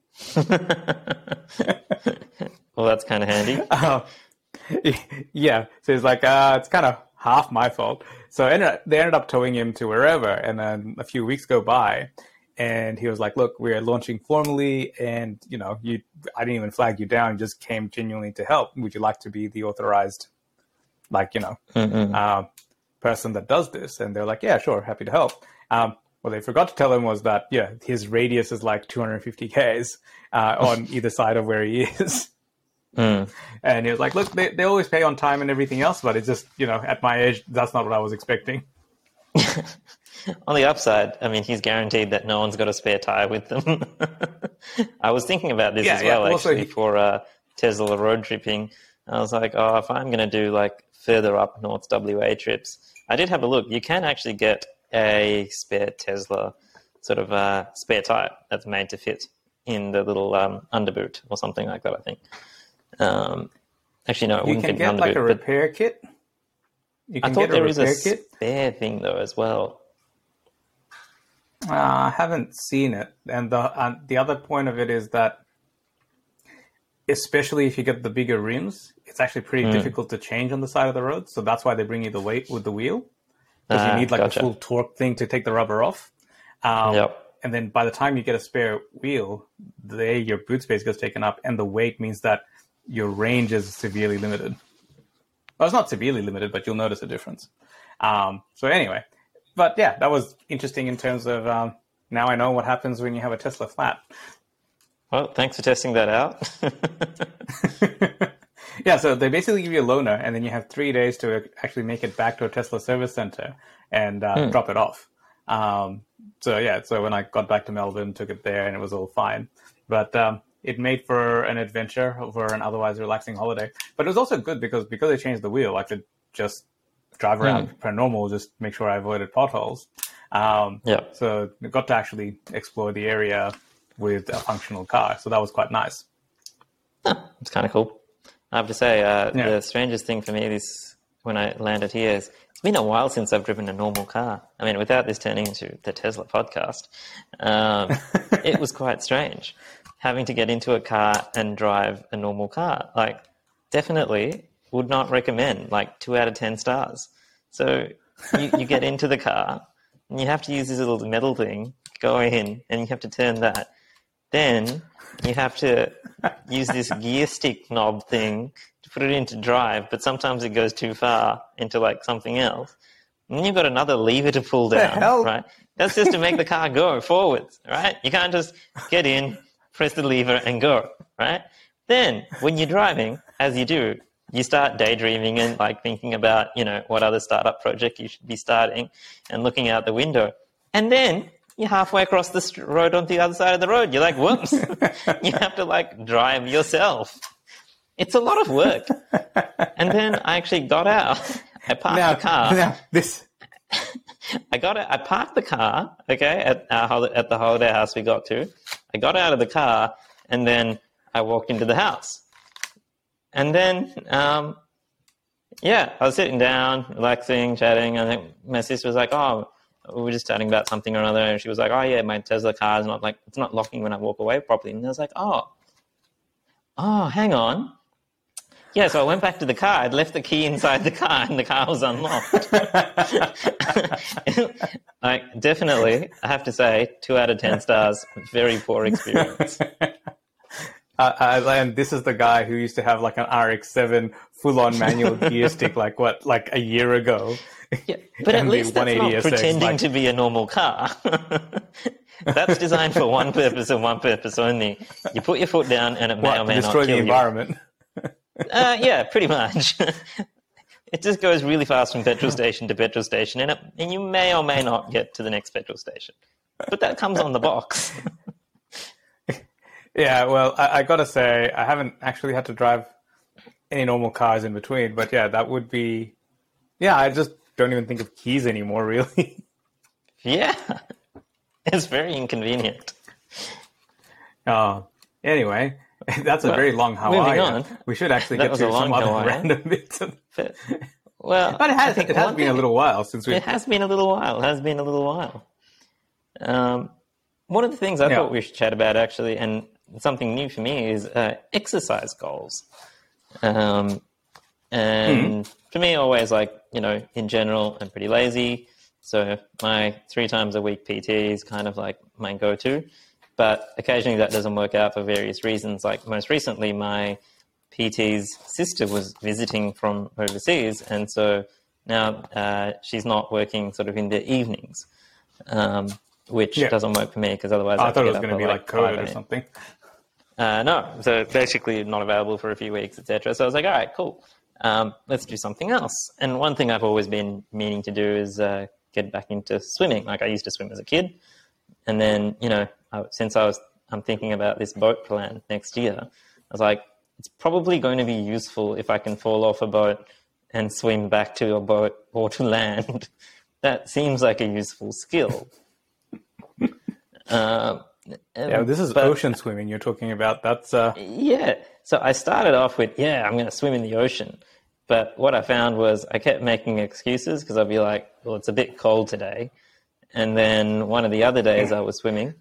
Well, that's kind of handy. Yeah. So he's like, it's kind of half my fault. So they ended up towing him to wherever. And then a few weeks go by. and he was like, "Look, we're launching formally, and I didn't even flag you down; just came genuinely to help. Would you like to be the authorized, person that does this?" And they're like, "Yeah, sure, happy to help." What they forgot to tell him was that his radius is like 250 k's on either side of where he is. And he was like, "Look, they always pay on time and everything else, but it's just at my age, that's not what I was expecting." On the upside, I mean, he's guaranteed that no one's got a spare tire with them. I was thinking about this as well, actually, for Tesla road tripping. I was like, oh, if I'm going to do like further up North WA trips, I did have a look. You can actually get a spare Tesla sort of spare tire that's made to fit in the little underboot or something like that, I think. Actually, no, it wouldn't fit in the underboot. You can get like a repair kit? I thought there is a spare thing, though, as well. I haven't seen it. And the other point of it is that, especially if you get the bigger rims, it's actually pretty difficult to change on the side of the road. So that's why they bring you the weight with the wheel. Because you need like a full torque thing to take the rubber off. And then by the time you get a spare wheel, your boot space gets taken up, and the weight means that your range is severely limited. Well, it's not severely limited, but you'll notice a difference. So anyway, but yeah, that was interesting in terms of now I know what happens when you have a Tesla flat. Well, thanks for testing that out. Yeah, so they basically give you a loaner, and then you have 3 days to actually make it back to a Tesla service center and drop it off. So when I got back to Melbourne, took it there, and it was all fine. But it made for an adventure over an otherwise relaxing holiday. But it was also good because they changed the wheel, I could just drive around per normal, just make sure I avoided potholes. So I got to actually explore the area with a functional car. So that was quite nice. It's kind of cool. I have to say, the strangest thing for me when I landed here is it's been a while since I've driven a normal car. I mean, without this turning into the Tesla podcast, it was quite strange having to get into a car and drive a normal car. Like, definitely would not recommend, like 2 out of 10 stars. So you get into the car and you have to use this little metal thing, go in, and you have to turn that. Then you have to use this gear stick knob thing to put it into drive, but sometimes it goes too far into like something else. And then you've got another lever to pull down, right? That's just to make the car go forwards, right? You can't just get in, press the lever and go, right? Then when you're driving, as you do, you start daydreaming and like thinking about, what other startup project you should be starting and looking out the window. And then you're halfway across the road on the other side of the road. You're like, whoops. You have to like drive yourself. It's a lot of work. And then I actually got out. I parked the car. I parked the car, okay, at the holiday house we got to. I got out of the car and then I walked into the house. And then, I was sitting down, relaxing, chatting. I think my sister was like, oh, we were just chatting about something or another. And she was like, oh, yeah, my Tesla car is it's not locking when I walk away properly. And I was like, oh, hang on. Yeah, so I went back to the car. I'd left the key inside the car and the car was unlocked. Definitely, I have to say, 2 out of 10 stars. Very poor experience. And this is the guy who used to have like an RX-7 full-on manual gear stick, like a year ago. Yeah, but at least that's not pretending to be a normal car. That's designed for one purpose and one purpose only. You put your foot down and it may or may not kill you. Destroy the environment. Yeah, pretty much. It just goes really fast from petrol station to petrol station, and you may or may not get to the next petrol station. But that comes on the box. Yeah, well, I got to say, I haven't actually had to drive any normal cars in between, but yeah, that would be... Yeah, I just don't even think of keys anymore, really. Yeah, it's very inconvenient. Anyway, that's a very long Hawaii. We should actually get to some other random bits. But it has been a little while since we... It has been a little while. One of the things I thought we should chat about, actually, and something new for me, is exercise goals. And for me, always in general, I'm pretty lazy. So my 3 times a week PT is kind of like my go-to, but occasionally that doesn't work out for various reasons. Like most recently, my PT's sister was visiting from overseas, and so now she's not working sort of in the evenings, which doesn't work for me because otherwise I thought it was going to be like COVID or something. No, so basically not available for a few weeks, etc. So I was like, all right, cool. Let's do something else. And one thing I've always been meaning to do is get back into swimming. Like I used to swim as a kid, and then since I'm thinking about this boat plan next year, I was like, it's probably going to be useful if I can fall off a boat and swim back to a boat or to land. That seems like a useful skill. This is ocean swimming you're talking about. That's Yeah. So I started off with, I'm going to swim in the ocean. But what I found was I kept making excuses because I'd be like, well, it's a bit cold today. And then one of the other days I was swimming,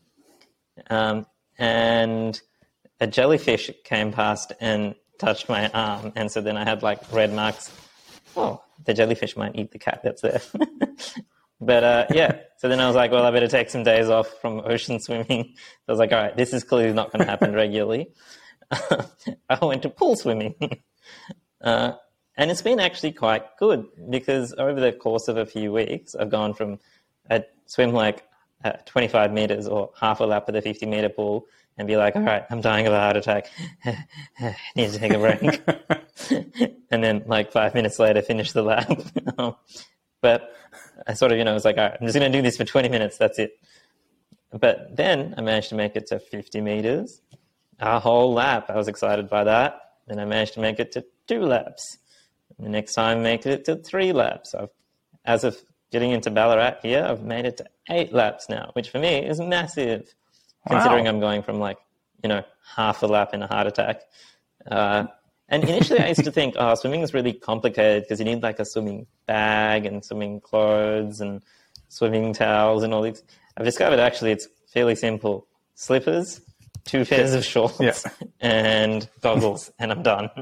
and a jellyfish came past and touched my arm. And so then I had like red marks. Oh, the jellyfish might eat the cat that's there. But so then I was like, well, I better take some days off from ocean swimming. So I was like, all right, this is clearly not going to happen regularly. I went to pool swimming. And it's been actually quite good because over the course of a few weeks, I've gone from I'd swim like 25 meters or half a lap of the 50-meter pool and be like, all right, I'm dying of a heart attack. Need to take a break. And then like 5 minutes later, finish the lap. But I sort of, was like, all right, I'm just going to do this for 20 minutes. That's it. But then I managed to make it to 50 meters, a whole lap. I was excited by that. Then I managed to make it to 2 laps. And the next time, make it to 3 laps. As of getting into Ballarat here, I've made it to 8 laps now, which for me is massive, considering I'm going from like, half a lap in a heart attack. And initially I used to think, swimming is really complicated because you need like a swimming bag and swimming clothes and swimming towels and all these. I've discovered actually it's fairly simple. Slippers, 2 pairs of shorts, and goggles, and I'm done.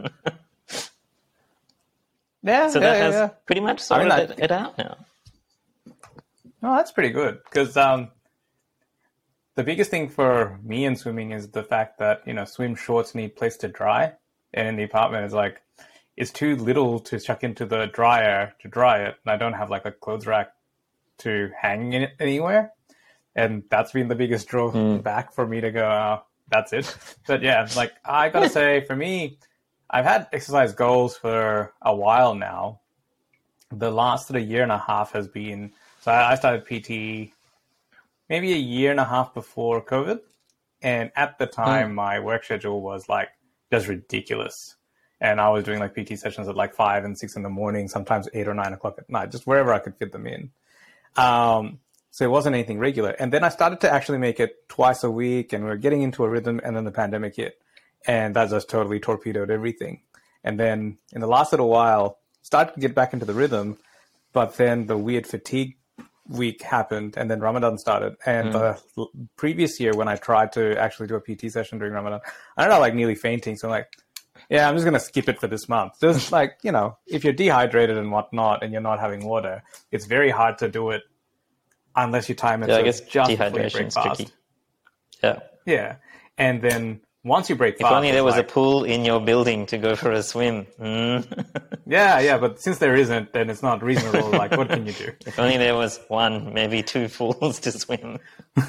So that has pretty much sorted it out now. No, that's pretty good because the biggest thing for me in swimming is the fact that, swim shorts need place to dry. And in the apartment, it's too little to chuck into the dryer to dry it. And I don't have like a clothes rack to hang in it anywhere. And that's been the biggest drawback for me to go, that's it. But like I got to say, for me, I've had exercise goals for a while now. The last sort of year and a half has been, so I started PT maybe a year and a half before COVID. And at the time, my work schedule was like just ridiculous. And I was doing like PT sessions at like 5 and 6 in the morning, sometimes 8 or 9 o'clock at night, just wherever I could fit them in. So it wasn't anything regular. And then I started to actually make it twice a week, and we were getting into a rhythm, and then the pandemic hit. And that just totally torpedoed everything. And then in the last little while, started to get back into the rhythm, but then the weird fatigue week happened, and then Ramadan started. And the previous year when I tried to actually do a PT session during Ramadan, I ended up like nearly fainting. So I'm like, I'm just going to skip it for this month. Just like, if you're dehydrated and whatnot and you're not having water, it's very hard to do it unless you time it. Yeah, I guess dehydration is tricky. Yeah. Yeah. And then once you break fast... If only there was a pool in your building to go for a swim. Yeah, but since there isn't, then it's not reasonable. Like, what can you do? If only there was 1, maybe 2 pools to swim.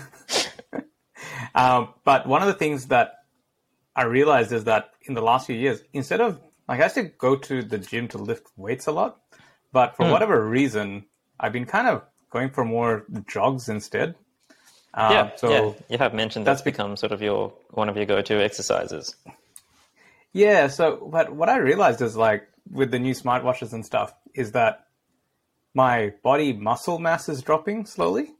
But one of the things that I realized is that in the last few years, instead of... Like, I used to go to the gym to lift weights a lot, but for whatever reason, I've been kind of going for more jogs instead. So you have mentioned that's become sort of one of your go-to exercises. Yeah, but what I realized is like with the new smartwatches and stuff is that my body muscle mass is dropping slowly.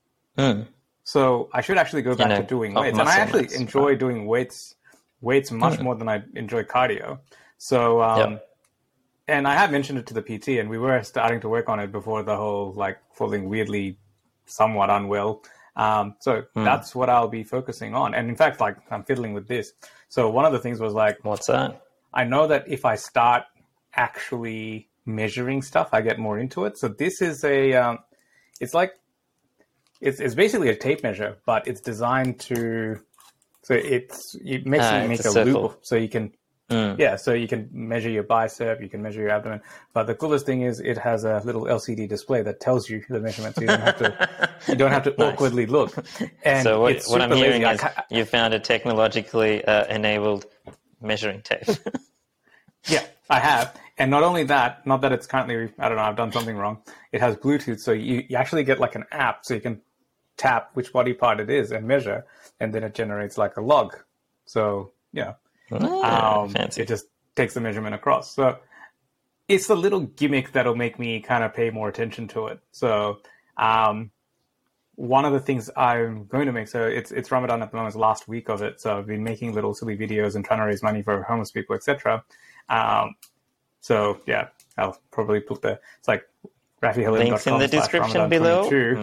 So I should actually go back to doing weights. And I actually enjoy doing weights much more than I enjoy cardio. So, and I have mentioned it to the PT, and we were starting to work on it before the whole like falling weirdly somewhat unwell. So that's what I'll be focusing on. And in fact, like I'm fiddling with this. So one of the things was like, what's that? I know that if I start actually measuring stuff, I get more into it. So this is it's like it's basically a tape measure, but it's designed to it makes you make a loop so you can. So you can measure your bicep, you can measure your abdomen, but the coolest thing is it has a little LCD display that tells you the measurement, so you don't have to Nice. awkwardly look. And So it's what I'm super hearing lazy. is you found a technologically enabled measuring tape. Yeah, I have. And not only that, not that it's currently, I don't know, I've done something wrong. It has Bluetooth, so you actually get like an app, so you can tap which body part it is and measure, and then it generates like a log. So, Fancy. it just takes the measurement across. So it's the little gimmick that'll make me kind of pay more attention to it. So one of the things I'm going to make, so it's Ramadan at the moment, it's the last week of it. So I've been making little silly videos and trying to raise money for homeless people, etc. So yeah, I'll probably put it's like Links in the description below.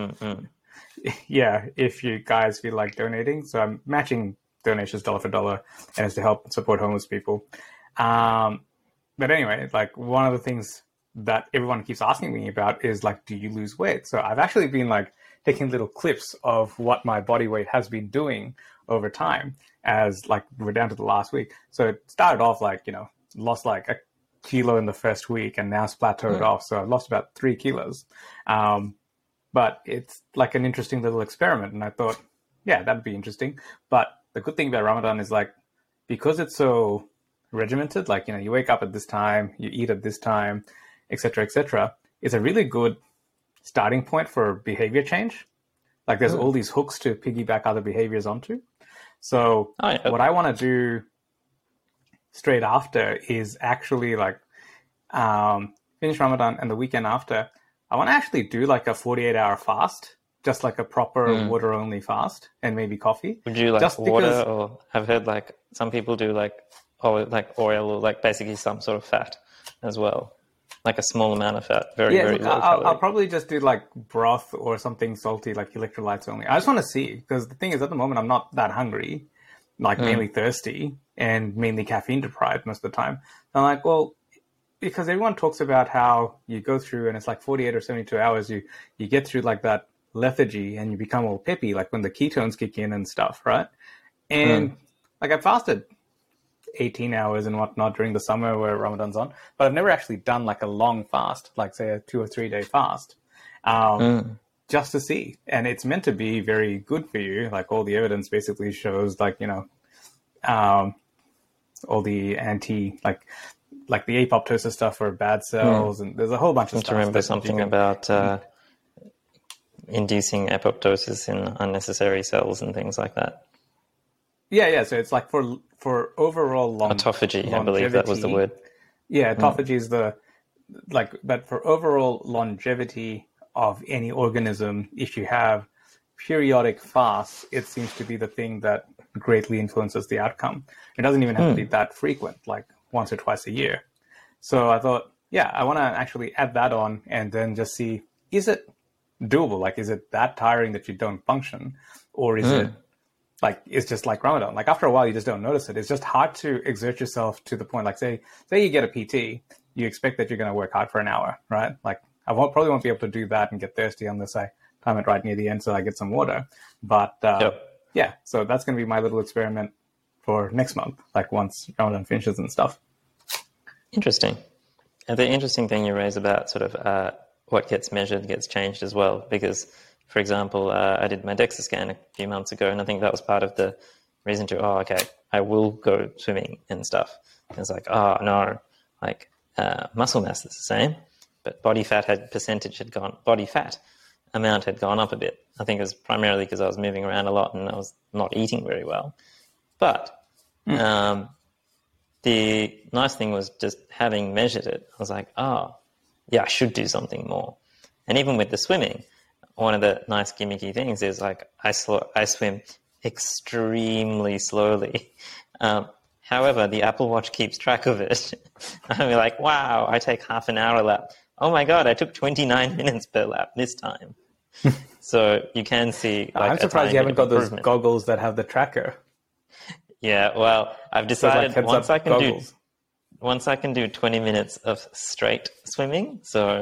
Yeah, if you guys feel like donating. So I'm matching donations dollar for dollar, and it's to help support homeless people. But anyway, like one of the things that everyone keeps asking me about is like, do you lose weight? So I've actually been like taking little clips of what my body weight has been doing over time as like we're down to the last week. So it started off like, lost like a kilo in the first week and now it's plateaued off. So I've lost about 3 kilos. But it's like an interesting little experiment. And I thought, yeah, that'd be interesting. But the good thing about Ramadan is like, because it's so regimented, like, you wake up at this time, you eat at this time, etc., it's a really good starting point for behavior change. Like there's all these hooks to piggyback other behaviors onto. So what I want to do straight after is actually like finish Ramadan, and the weekend after, I want to actually do like a 48-hour fast, just like a proper water-only fast, and maybe coffee. Would you like just water, because... or I've heard like some people do like oil or like basically some sort of fat as well, like a small amount of fat, very low calorie. I'll probably just do like broth or something salty, like electrolytes only. I just want to see, because the thing is, at the moment, I'm not that hungry, like mainly thirsty and mainly caffeine deprived most of the time. So I'm like, well, because everyone talks about how you go through and it's like 48 or 72 hours, you get through like that lethargy and you become all peppy, like when the ketones kick in and stuff, right? And like I fasted 18 hours and whatnot during the summer where Ramadan's on, but I've never actually done like a long fast, like say a 2 or 3 day fast, just to see. And it's meant to be very good for you. Like all the evidence basically shows like, all the like the apoptosis stuff for bad cells, and there's a whole bunch of stuff. I remember something about inducing apoptosis in unnecessary cells and things like that. Yeah. So it's like for overall autophagy, I believe that was the word. Yeah, autophagy is but for overall longevity of any organism, if you have periodic fasts, it seems to be the thing that greatly influences the outcome. It doesn't even have to be that frequent, like once or twice a year. So I thought, yeah, I want to actually add that on and then just see, is it doable? Like, is it that tiring that you don't function? Or is it like, it's just like Ramadan? Like after a while, you just don't notice it. It's just hard to exert yourself to the point, like say you get a PT, you expect that you're going to work hard for an hour, right? Like I probably won't be able to do that and get thirsty unless I time it right near the end so I get some water. But yeah, so that's going to be my little experiment for next month, like once Ramadan finishes and stuff. Interesting. And the interesting thing you raise about sort of what gets measured gets changed as well, because, for example, I did my DEXA scan a few months ago, and I think that was part of the reason to, I will go swimming and stuff. And it's like, oh, no, like muscle mass is the same, but body fat amount had gone up a bit. I think it was primarily because I was moving around a lot and I was not eating very well. But the nice thing was just having measured it, I was like, oh, yeah, I should do something more. And even with the swimming, one of the nice gimmicky things is like I swim extremely slowly. However, the Apple Watch keeps track of it. I'll be like, wow, I take half an hour lap. Oh my God, I took 29 minutes per lap this time. So you can see. Like, I'm surprised you haven't got those goggles that have the tracker. Yeah, well, I've decided once I can do 20 minutes of straight swimming, so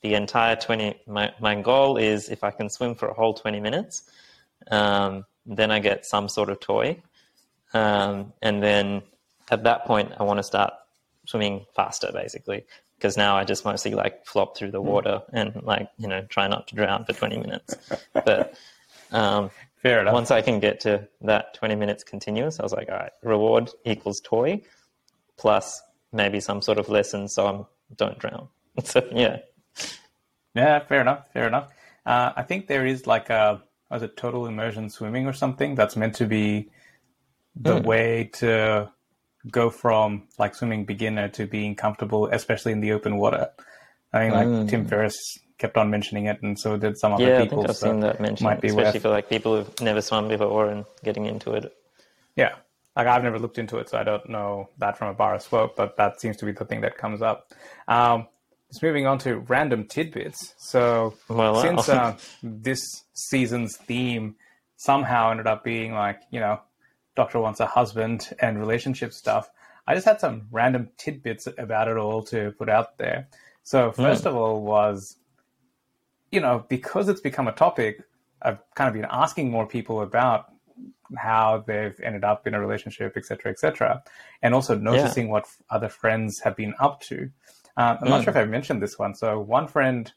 the entire 20. My goal is if I can swim for a whole 20 minutes, then I get some sort of toy, and then at that point I want to start swimming faster, basically, because now I just mostly like flop through the water and like try not to drown for 20 minutes. But Fair enough. once I can get to that 20 minutes continuous, I was like, all right, reward equals toy plus maybe some sort of lesson so I don't drown. So yeah. Yeah, fair enough. I think there is like was it total immersion swimming or something that's meant to be the way to go from like swimming beginner to being comfortable, especially in the open water. I mean, like Tim Ferriss kept on mentioning it, and so did some other people. I think I've seen that mentioned, might be especially for like people who've never swum before and getting into it. Yeah, like I've never looked into it, so I don't know that from a bar of smoke, but that seems to be the thing that comes up. Just moving on to random tidbits. So since this season's theme somehow ended up being like, Doctor wants a husband and relationship stuff, I just had some random tidbits about it all to put out there. So first of all was, because it's become a topic, I've kind of been asking more people about how they've ended up in a relationship, et cetera, and also noticing what other friends have been up to. I'm not sure if I mentioned this one. So one friend,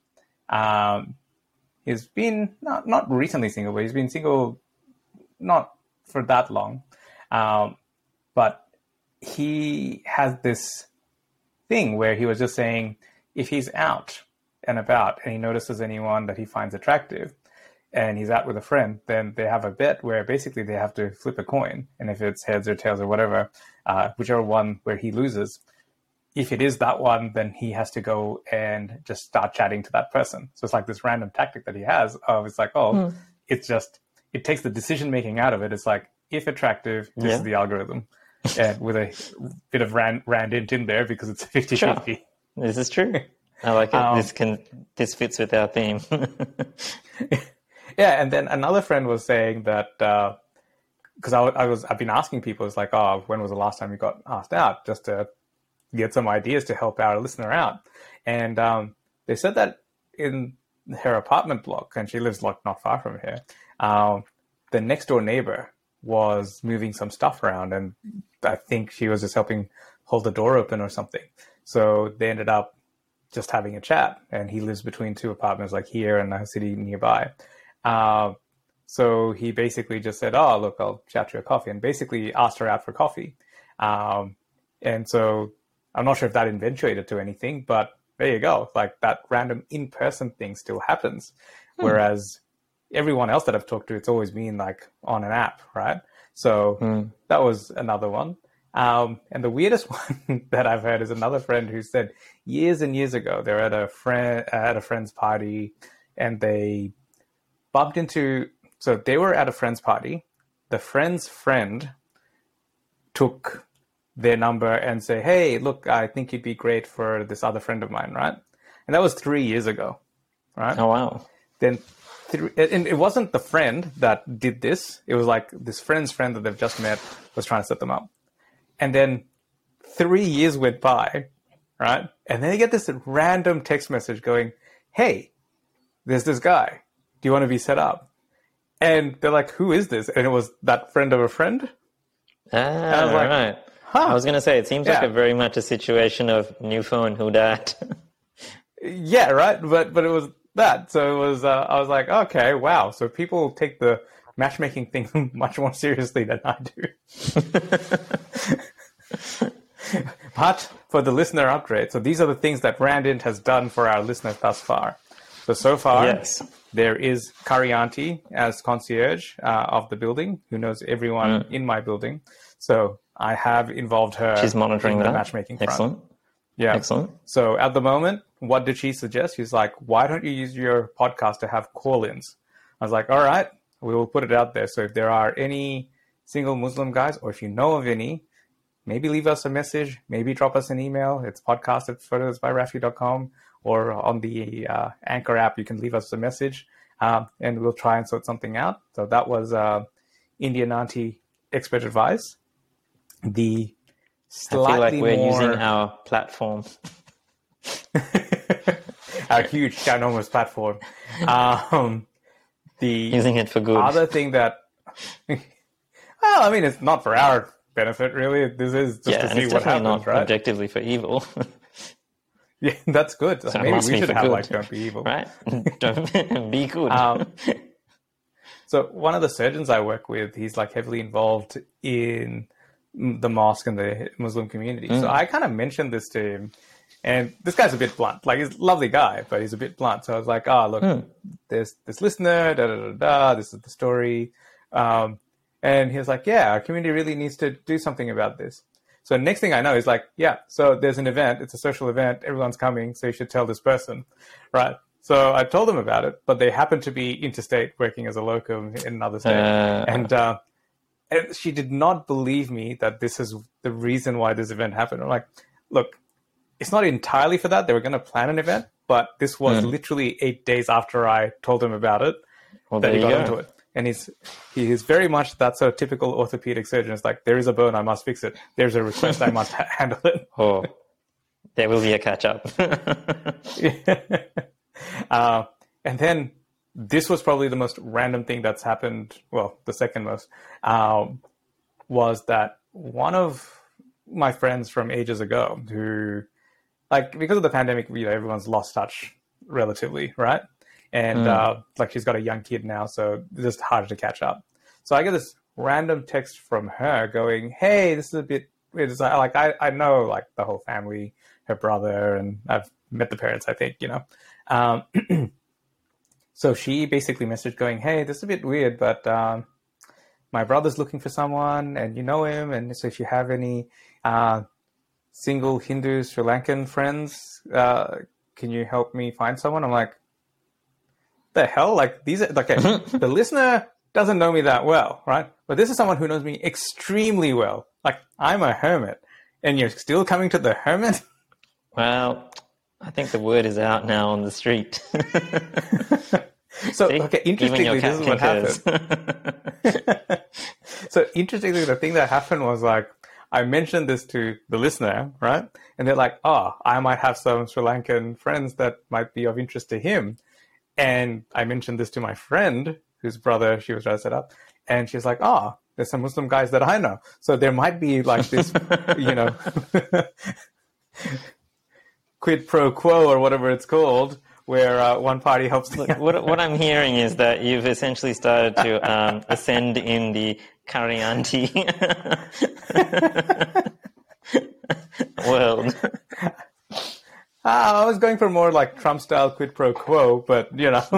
he's been not recently single, but he's been single not for that long. But he has this thing where he was just saying, if he's out and about and he notices anyone that he finds attractive and he's out with a friend, then they have a bet where basically they have to flip a coin. And if it's heads or tails or whatever, whichever one where he loses, if it is that one, then he has to go and just start chatting to that person. So it's like this random tactic that he has of, it's like, it's just, it takes the decision making out of it. It's like, if attractive, this is the algorithm. And with a bit of randint in there because it's 50-50. Sure. This is true. I like it. This fits with our theme. Yeah, and then another friend was saying that, because I've been asking people, it's like, when was the last time you got asked out? Just to get some ideas to help our listener out. And they said that in her apartment block, and she lives like not far from here, the next door neighbor was moving some stuff around, and I think she was just helping hold the door open or something. So they ended up just having a chat, and he lives between two apartments, like here and a city nearby. So he basically just said, look, I'll chat you a coffee, and basically asked her out for coffee. And so I'm not sure if that eventuated to anything, but there you go. Like that random in-person thing still happens. Whereas everyone else that I've talked to, it's always been like on an app, right? So that was another one. And the weirdest one that I've heard is another friend who said years and years ago, they were at a friend's party, and they bumped into, so they were at a friend's party. The friend's friend took their number and say, hey, look, I think you'd be great for this other friend of mine, right? And that was 3 years ago, right? Oh, wow. Then and it wasn't the friend that did this. It was like this friend's friend that they've just met was trying to set them up. And then 3 years went by, right? And then they get this random text message going, hey, there's this guy. Do you want to be set up? And they're like, who is this? And it was that friend of a friend. I was like, right. I was going to say, it seems like very much a situation of new phone, who dat? Yeah, right. But it was that. So it was, I was like, okay, wow. So people take the matchmaking thing much more seriously than I do. But for the listener upgrade, so these are the things that Randint has done for our listeners thus far. So far, there is Karyanti as concierge of the building, who knows everyone in my building. So I have involved her. She's monitoring in the matchmaking front. Excellent. Yeah. Excellent. So at the moment, what did she suggest? She's like, why don't you use your podcast to have call-ins? I was like, all right, we will put it out there. So if there are any single Muslim guys, or if you know of any, maybe leave us a message, maybe drop us an email. It's podcast@photosbyrafi.com, or on the Anchor app, you can leave us a message, and we'll try and sort something out. So that was Indian Auntie Expert Advice. The slightly I feel like we're more... using our platform. our huge, ginormous platform. The Using it for good. other thing that, well, I mean, it's not for our benefit, really. This is just Yeah, to and see it's what definitely happens, not right? objectively for evil. Yeah, that's good. So it Maybe must we be should for have good, like "Don't be evil." right? Don't be good. So one of the surgeons I work with, he's like heavily involved in the mosque and the Muslim community. So I kind of mentioned this to him, and this guy's a bit blunt. Like, he's a lovely guy, but he's a bit blunt. So I was like, "Oh, look, there's this listener. Da da da da. This is the story." And he was like, "Yeah, our community really needs to do something about this." So next thing I know is like, "Yeah, so there's an event. It's a social event. Everyone's coming, so you should tell this person," right? So I told them about it, but they happened to be interstate, working as a locum in another state, and she did not believe me that this is the reason why this event happened. I'm like, "Look, it's not entirely for that. They were going to plan an event, but this was literally 8 days after I told him about it that he got into it." And he is very much that sort of typical orthopedic surgeon. It's like, there is a bone, I must fix it. There's a request, I must handle it. Oh, there will be a catch up. And then this was probably the most random thing that's happened. Well, the second most was that one of my friends from ages ago who, like, because of the pandemic, everyone's lost touch relatively, right? And like, she's got a young kid now, so it's just harder to catch up. So I get this random text from her going, "Hey, this is a bit weird." It's like, I know like the whole family, her brother, and I've met the parents, I think, So she basically messaged going, "Hey, this is a bit weird, but my brother's looking for someone, and you know him, and so if you have any single Hindu Sri Lankan friends, can you help me find someone?" I'm like, the hell? Like, these are okay. The listener doesn't know me that well, right? But this is someone who knows me extremely well. Like, I'm a hermit, and you're still coming to the hermit? Well, I think the word is out now on the street. So, See? okay, Even your interestingly, cat this is what happened. So, interestingly, the thing that happened was like, I mentioned this to the listener, right? And they're like, "Oh, I might have some Sri Lankan friends that might be of interest to him." And I mentioned this to my friend, whose brother she was trying to set up. And she's like, "Oh, there's some Muslim guys that I know." So there might be like this, quid pro quo or whatever it's called, where one party helps the other. What I'm hearing is that you've essentially started to ascend in the Karyanti world. I was going for more like Trump-style quid pro quo, but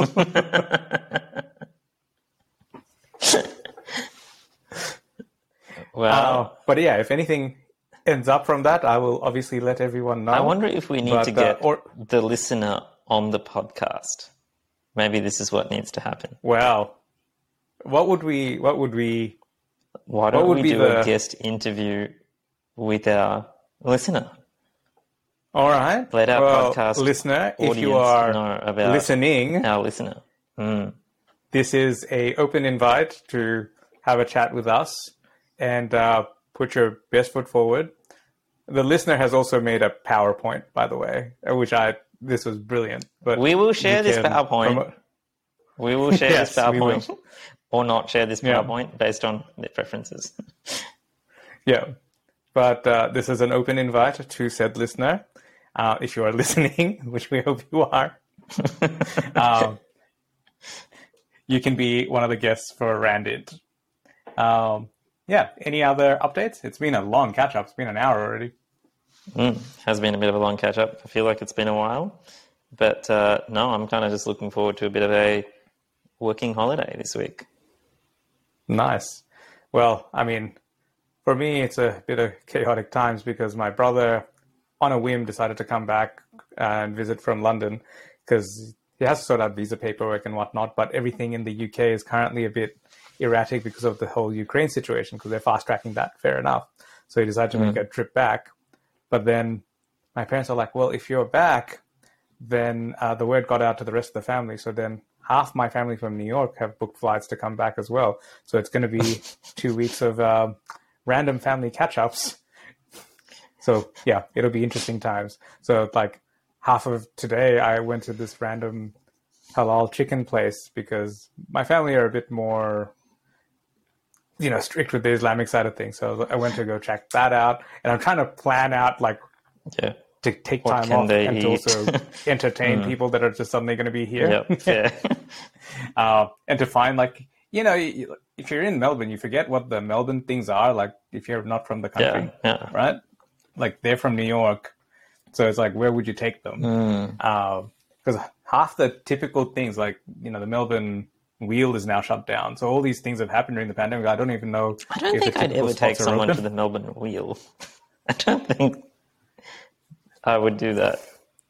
Well, but yeah, if anything ends up from that, I will obviously let everyone know. I wonder if we need to get the listener on the podcast. Maybe this is what needs to happen. Well, what would we? Why don't we do a guest interview with our listener? All right. Let our podcast listener, if you are know about listening, our listener. This is an open invite to have a chat with us and put your best foot forward. The listener has also made a PowerPoint, by the way, this was brilliant. But we will share this PowerPoint. We will share this PowerPoint or not share this PowerPoint based on their preferences. Yeah. But this is an open invite to said listener. If you are listening, which we hope you are, you can be one of the guests for Randid. Any other updates? It's been a long catch-up. It's been an hour already. Has been a bit of a long catch-up. I feel like it's been a while. But no, I'm kind of just looking forward to a bit of a working holiday this week. Nice. Well, I mean, for me, it's a bit of chaotic times because my brother, on a whim, decided to come back and visit from London because he has to sort out visa paperwork and whatnot. But everything in the UK is currently a bit erratic because of the whole Ukraine situation, because they're fast-tracking that, fair enough. So he decided to make a trip back. But then my parents are like, well, if you're back, then the word got out to the rest of the family. So then half my family from New York have booked flights to come back as well. So it's going to be 2 weeks of random family catch-ups. So yeah, it'll be interesting times. So like half of today I went to this random halal chicken place because my family are a bit more, strict with the Islamic side of things. So I went to go check that out, and I'm trying to plan out Yeah. to take What time can off they and to eat? also entertain people that are just suddenly going to be here. Yep. Yeah. And to find if you're in Melbourne, you forget what the Melbourne things are. Like if you're not from the country, Yeah. right? Like they're from New York, so it's like where would you take them? Because half the typical things, like the Melbourne Wheel is now shut down. So all these things have happened during the pandemic. I don't even know. I don't if think the I'd typical ever take spots are someone open. to the Melbourne Wheel. I don't think I would do that.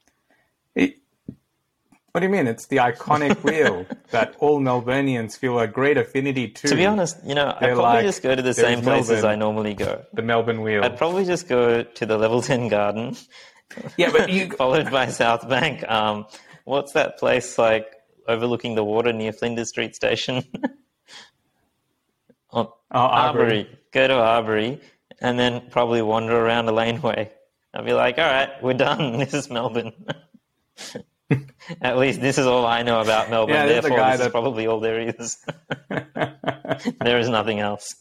What do you mean? It's the iconic wheel that all Melburnians feel a great affinity to. To be honest, I'd They're probably just go to the same there's places Melbourne, I normally go. the Melbourne Wheel. I'd probably just go to the Level 10 Garden, Yeah, but you followed by South Bank. What's that place like overlooking the water near Flinders Street Station? Arbury. Go to Arbury and then probably wander around a laneway. I'll be like, all right, we're done. This is Melbourne. At least this is all I know about Melbourne. Yeah, there's a therefore, guy this is probably all there is. There is nothing else.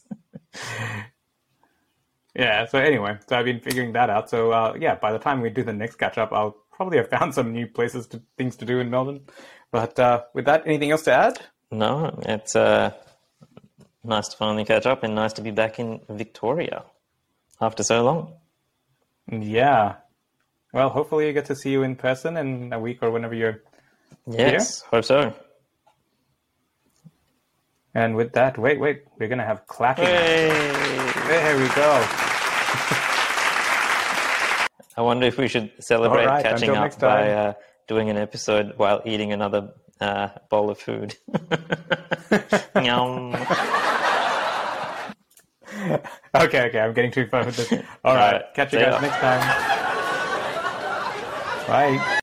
Yeah, so anyway, I've been figuring that out. So by the time we do the next catch up, I'll probably have found some new things to do in Melbourne. But with that, anything else to add? No, it's nice to finally catch up and nice to be back in Victoria after so long. Yeah. Well, hopefully you get to see you in person in a week or whenever you're Yes, hope so. And with that, wait, we're going to have clapping. Hey! There we go. I wonder if we should celebrate All right, catching until up next time. by doing an episode while eating another bowl of food. Yum. Okay, I'm getting too far with this. All right, catch you see guys ya. next time. Bye.